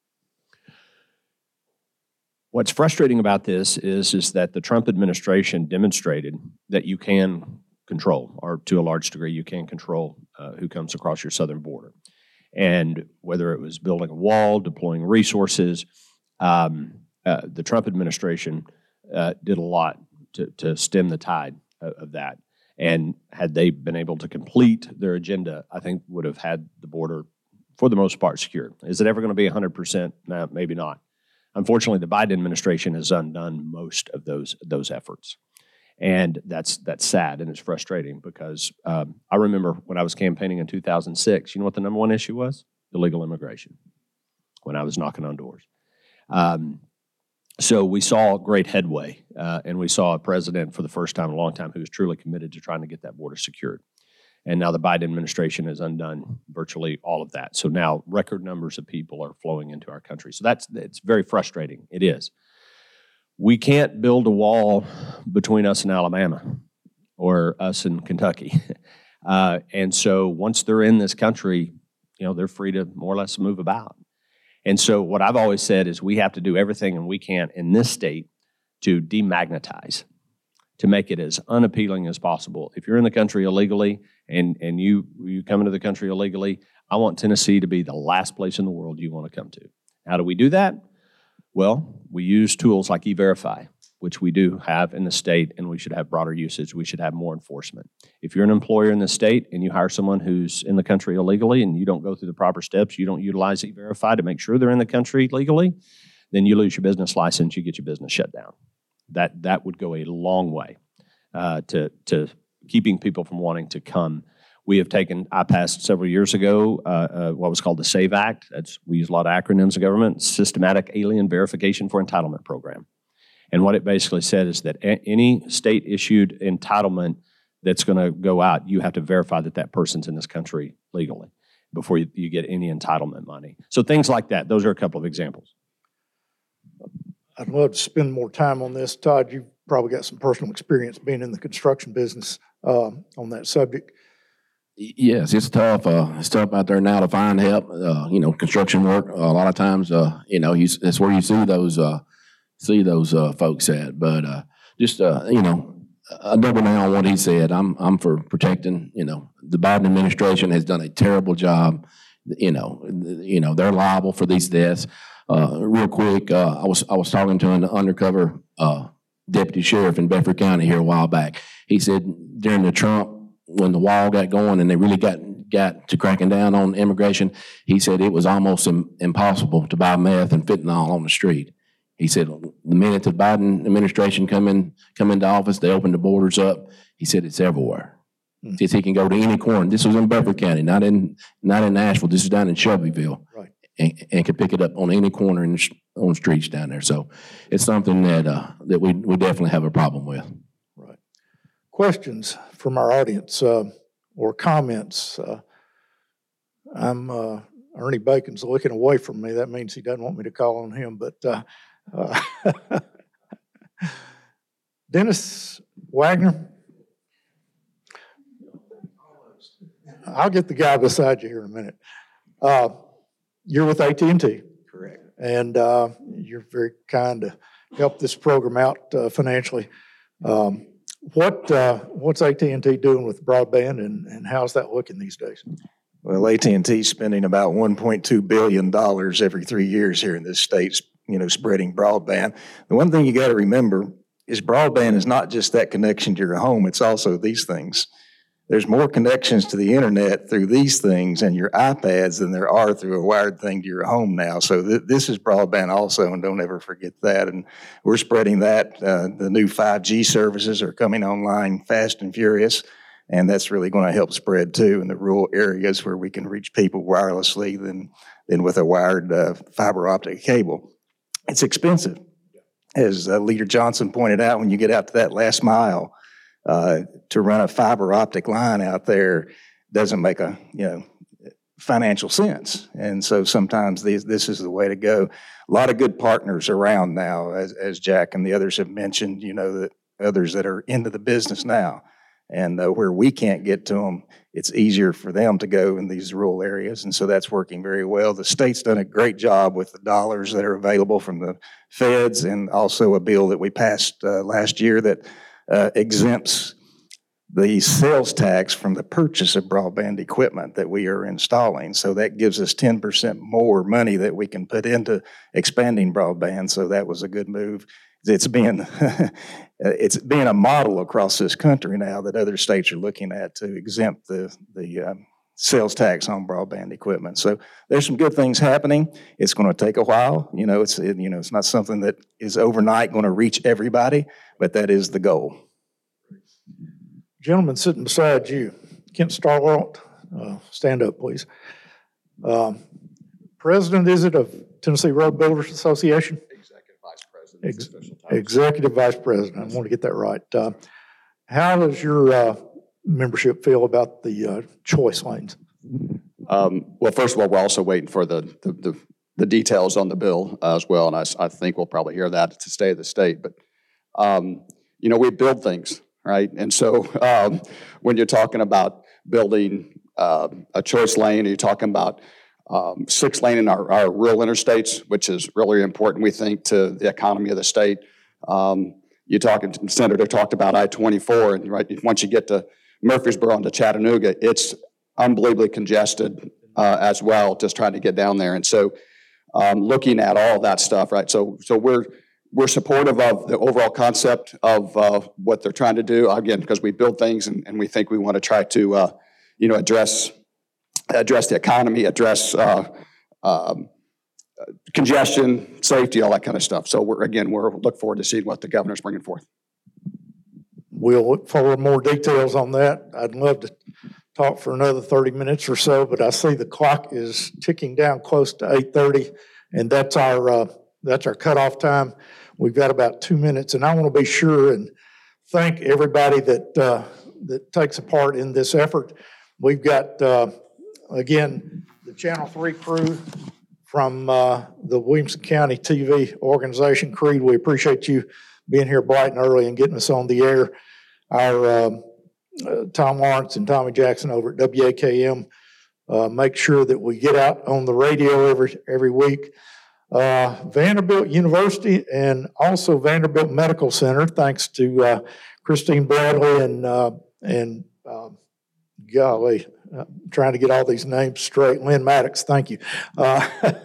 What's frustrating about this is is that the Trump administration demonstrated that you can control, or to a large degree, you can control uh, who comes across your southern border. And whether it was building a wall, deploying resources, um, uh, the Trump administration uh, did a lot to, to stem the tide of, of that. And had they been able to complete their agenda, I think would have had the border, for the most part, secured. Is it ever going to be one hundred percent? No, maybe not. Unfortunately, the Biden administration has undone most of those those efforts. And that's that's sad and it's frustrating because um, I remember when I was campaigning in two thousand six, you know what the number one issue was? Illegal immigration, when I was knocking on doors. Um, so we saw great headway, uh, and we saw a president for the first time in a long time who was truly committed to trying to get that border secured. And now the Biden administration has undone virtually all of that. So now record numbers of people are flowing into our country. So that's it's very frustrating. It is. We can't build a wall between us and Alabama or us and Kentucky. Uh, and so once they're in this country, you know, they're free to more or less move about. And so what I've always said is we have to do everything and we can in this state to demagnetize, to make it as unappealing as possible. If you're in the country illegally and, and you, you come into the country illegally, I want Tennessee to be the last place in the world you want to come to. How do we do that? Well, we use tools like E-Verify, which we do have in the state, and we should have broader usage. We should have more enforcement. If you're an employer in the state and you hire someone who's in the country illegally and you don't go through the proper steps, you don't utilize E-Verify to make sure they're in the country legally, then you lose your business license, you get your business shut down. That that would go a long way uh, to, to keeping people from wanting to come. We have taken, I passed several years ago, uh, uh, what was called the SAVE Act. That's, we use a lot of acronyms in government, Systematic Alien Verification for Entitlement Program. And what it basically said is that a- any state-issued entitlement that's going to go out, you have to verify that that person's in this country legally before you, you get any entitlement money. So things like that, those are a couple of examples. I'd love to spend more time on this. Todd, you've probably got some personal experience being in the construction business uh, on that subject. Yes, it's tough. Uh, it's tough out there now to find help. Uh, you know, construction work. Uh, a lot of times, uh, you know, you, that's where you see those uh, see those uh, folks at. But uh, just uh, you know, a double down on what he said. I'm I'm for protecting. You know, the Biden administration has done a terrible job. You know, you know they're liable for these deaths. Uh, real quick, uh, I was I was talking to an undercover uh, deputy sheriff in Bedford County here a while back. He said during the Trump, when the wall got going and they really got got to cracking down on immigration, he said it was almost im- impossible to buy meth and fentanyl on the street. He said the minute the Biden administration come in come into office, they opened the borders up. He said it's everywhere. Mm. He said he can go to any corner. This was in Bedford County, not in not in Nashville. This is down in Shelbyville, right? And, and could pick it up on any corner in the, sh- on the streets down there. So it's something that uh, that we we definitely have a problem with. Right. Questions from our audience. Uh, or comments? Uh, I'm uh, Ernie Bacon's looking away from me. That means he doesn't want me to call on him. But uh, uh, Dennis Wagner. I'll get the guy beside you here in a minute. Uh, you're with A T and T. Correct. And uh, you're very kind to help this program out uh, financially. Um, what uh, what's A T and T doing with broadband, and, and how's that looking these days? Well, A T and T is spending about one point two billion dollars every three years here in this state, you know, spreading broadband. The one thing you got to remember is broadband is not just that connection to your home, it's also these things. There's more connections to the internet through these things and your iPads than there are through a wired thing to your home now. So th- this is broadband also, and don't ever forget that. And we're spreading that. Uh, the new five G services are coming online fast and furious, and that's really going to help spread too in the rural areas where we can reach people wirelessly than, than with a wired uh, fiber optic cable. It's expensive. As uh, Leader Johnson pointed out, when you get out to that last mile, Uh, to run a fiber optic line out there doesn't make a, you know, financial sense. And so sometimes these, this is the way to go. A lot of good partners around now, as, as Jack and the others have mentioned, you know, that others that are into the business now. And uh, where we can't get to them, it's easier for them to go in these rural areas. And so that's working very well. The state's done a great job with the dollars that are available from the feds, and also a bill that we passed uh, last year that Uh, exempts the sales tax from the purchase of broadband equipment that we are installing. So that gives us ten percent more money that we can put into expanding broadband. So that was a good move. It's being, it's being a model across this country now that other states are looking at to exempt the, the um, sales tax on broadband equipment. So there's some good things happening. It's going to take a while. You know, it's, it, you know, it's not something that is overnight going to reach everybody, but that is the goal. Gentleman sitting beside you, Kent Starlalt, uh, stand up, please. Um, President, is it, of Tennessee Road Builders Association? Executive Vice President. Ex- Executive Vice President. I want to get that right. Uh, how does your uh, membership feel about the uh, choice lanes? Um, well, first of all, we're also waiting for the the, the, the details on the bill uh, as well, and I, I think we'll probably hear that to stay the state. But um, you know, we build things, right? And so um, when you're talking about building uh, a choice lane, you're talking about um, six lane in our, our rural interstates, which is really important, we think, to the economy of the state. Um, you talking, the senator talked about I twenty-four, and right once you get to Murfreesboro into Chattanooga, it's unbelievably congested uh, as well, just trying to get down there. And so um, looking at all that stuff, right? So so we're we're supportive of the overall concept of uh, what they're trying to do, again, because we build things and, and we think we want to try to, uh, you know, address address the economy, address uh, um, congestion, safety, all that kind of stuff. So we're, again, we're look forward to seeing what the governor's bringing forth. We'll look forward to more details on that. I'd love to talk for another thirty minutes or so, but I see the clock is ticking down close to eight thirty, and that's our uh, that's our cutoff time. We've got about two minutes, and I want to be sure and thank everybody that uh, that takes a part in this effort. We've got uh, again the Channel three crew from uh, the Williamson County T V organization, Creed. We appreciate you being here bright and early and getting us on the air. Our um, uh, Tom Lawrence and Tommy Jackson over at W A K M uh, make sure that we get out on the radio every every week. Uh, Vanderbilt University and also Vanderbilt Medical Center, thanks to uh, Christine Bradley and uh, and uh, golly, I'm trying to get all these names straight. Lynn Maddox, thank you. Uh,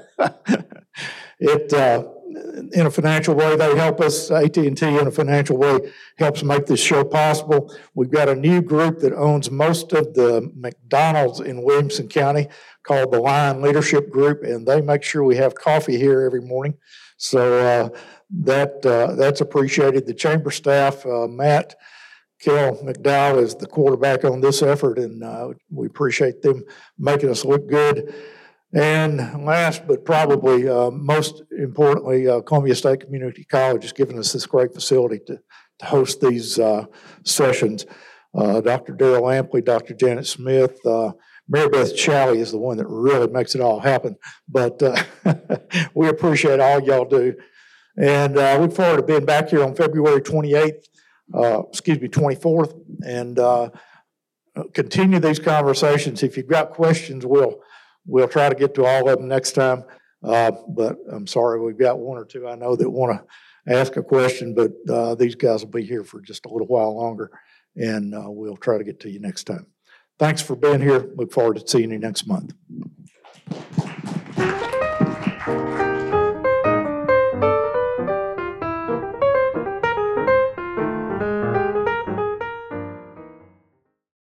it uh, in a financial way, they help us. A T and T in a financial way helps make this show possible. We've got a new group that owns most of the McDonald's in Williamson County called the Lion Leadership Group, and they make sure we have coffee here every morning. So uh, that uh, that's appreciated. The chamber staff, uh, Matt, Kel McDowell is the quarterback on this effort, and uh, we appreciate them making us look good. And last but probably uh, most importantly, uh, Columbia State Community College has given us this great facility to, to host these uh, sessions. uh, Doctor Darrell Ampley, Doctor Janet Smith, uh, Mary Beth Challey is the one that really makes it all happen. But uh, we appreciate all y'all do. And I uh, look forward to being back here on February twenty-eighth, uh, excuse me, twenty-fourth, and uh, continue these conversations. If you've got questions, we'll we'll try to get to all of them next time. Uh, but I'm sorry, we've got one or two I know that want to ask a question, but uh, these guys will be here for just a little while longer, and uh, we'll try to get to you next time. Thanks for being here. Look forward to seeing you next month.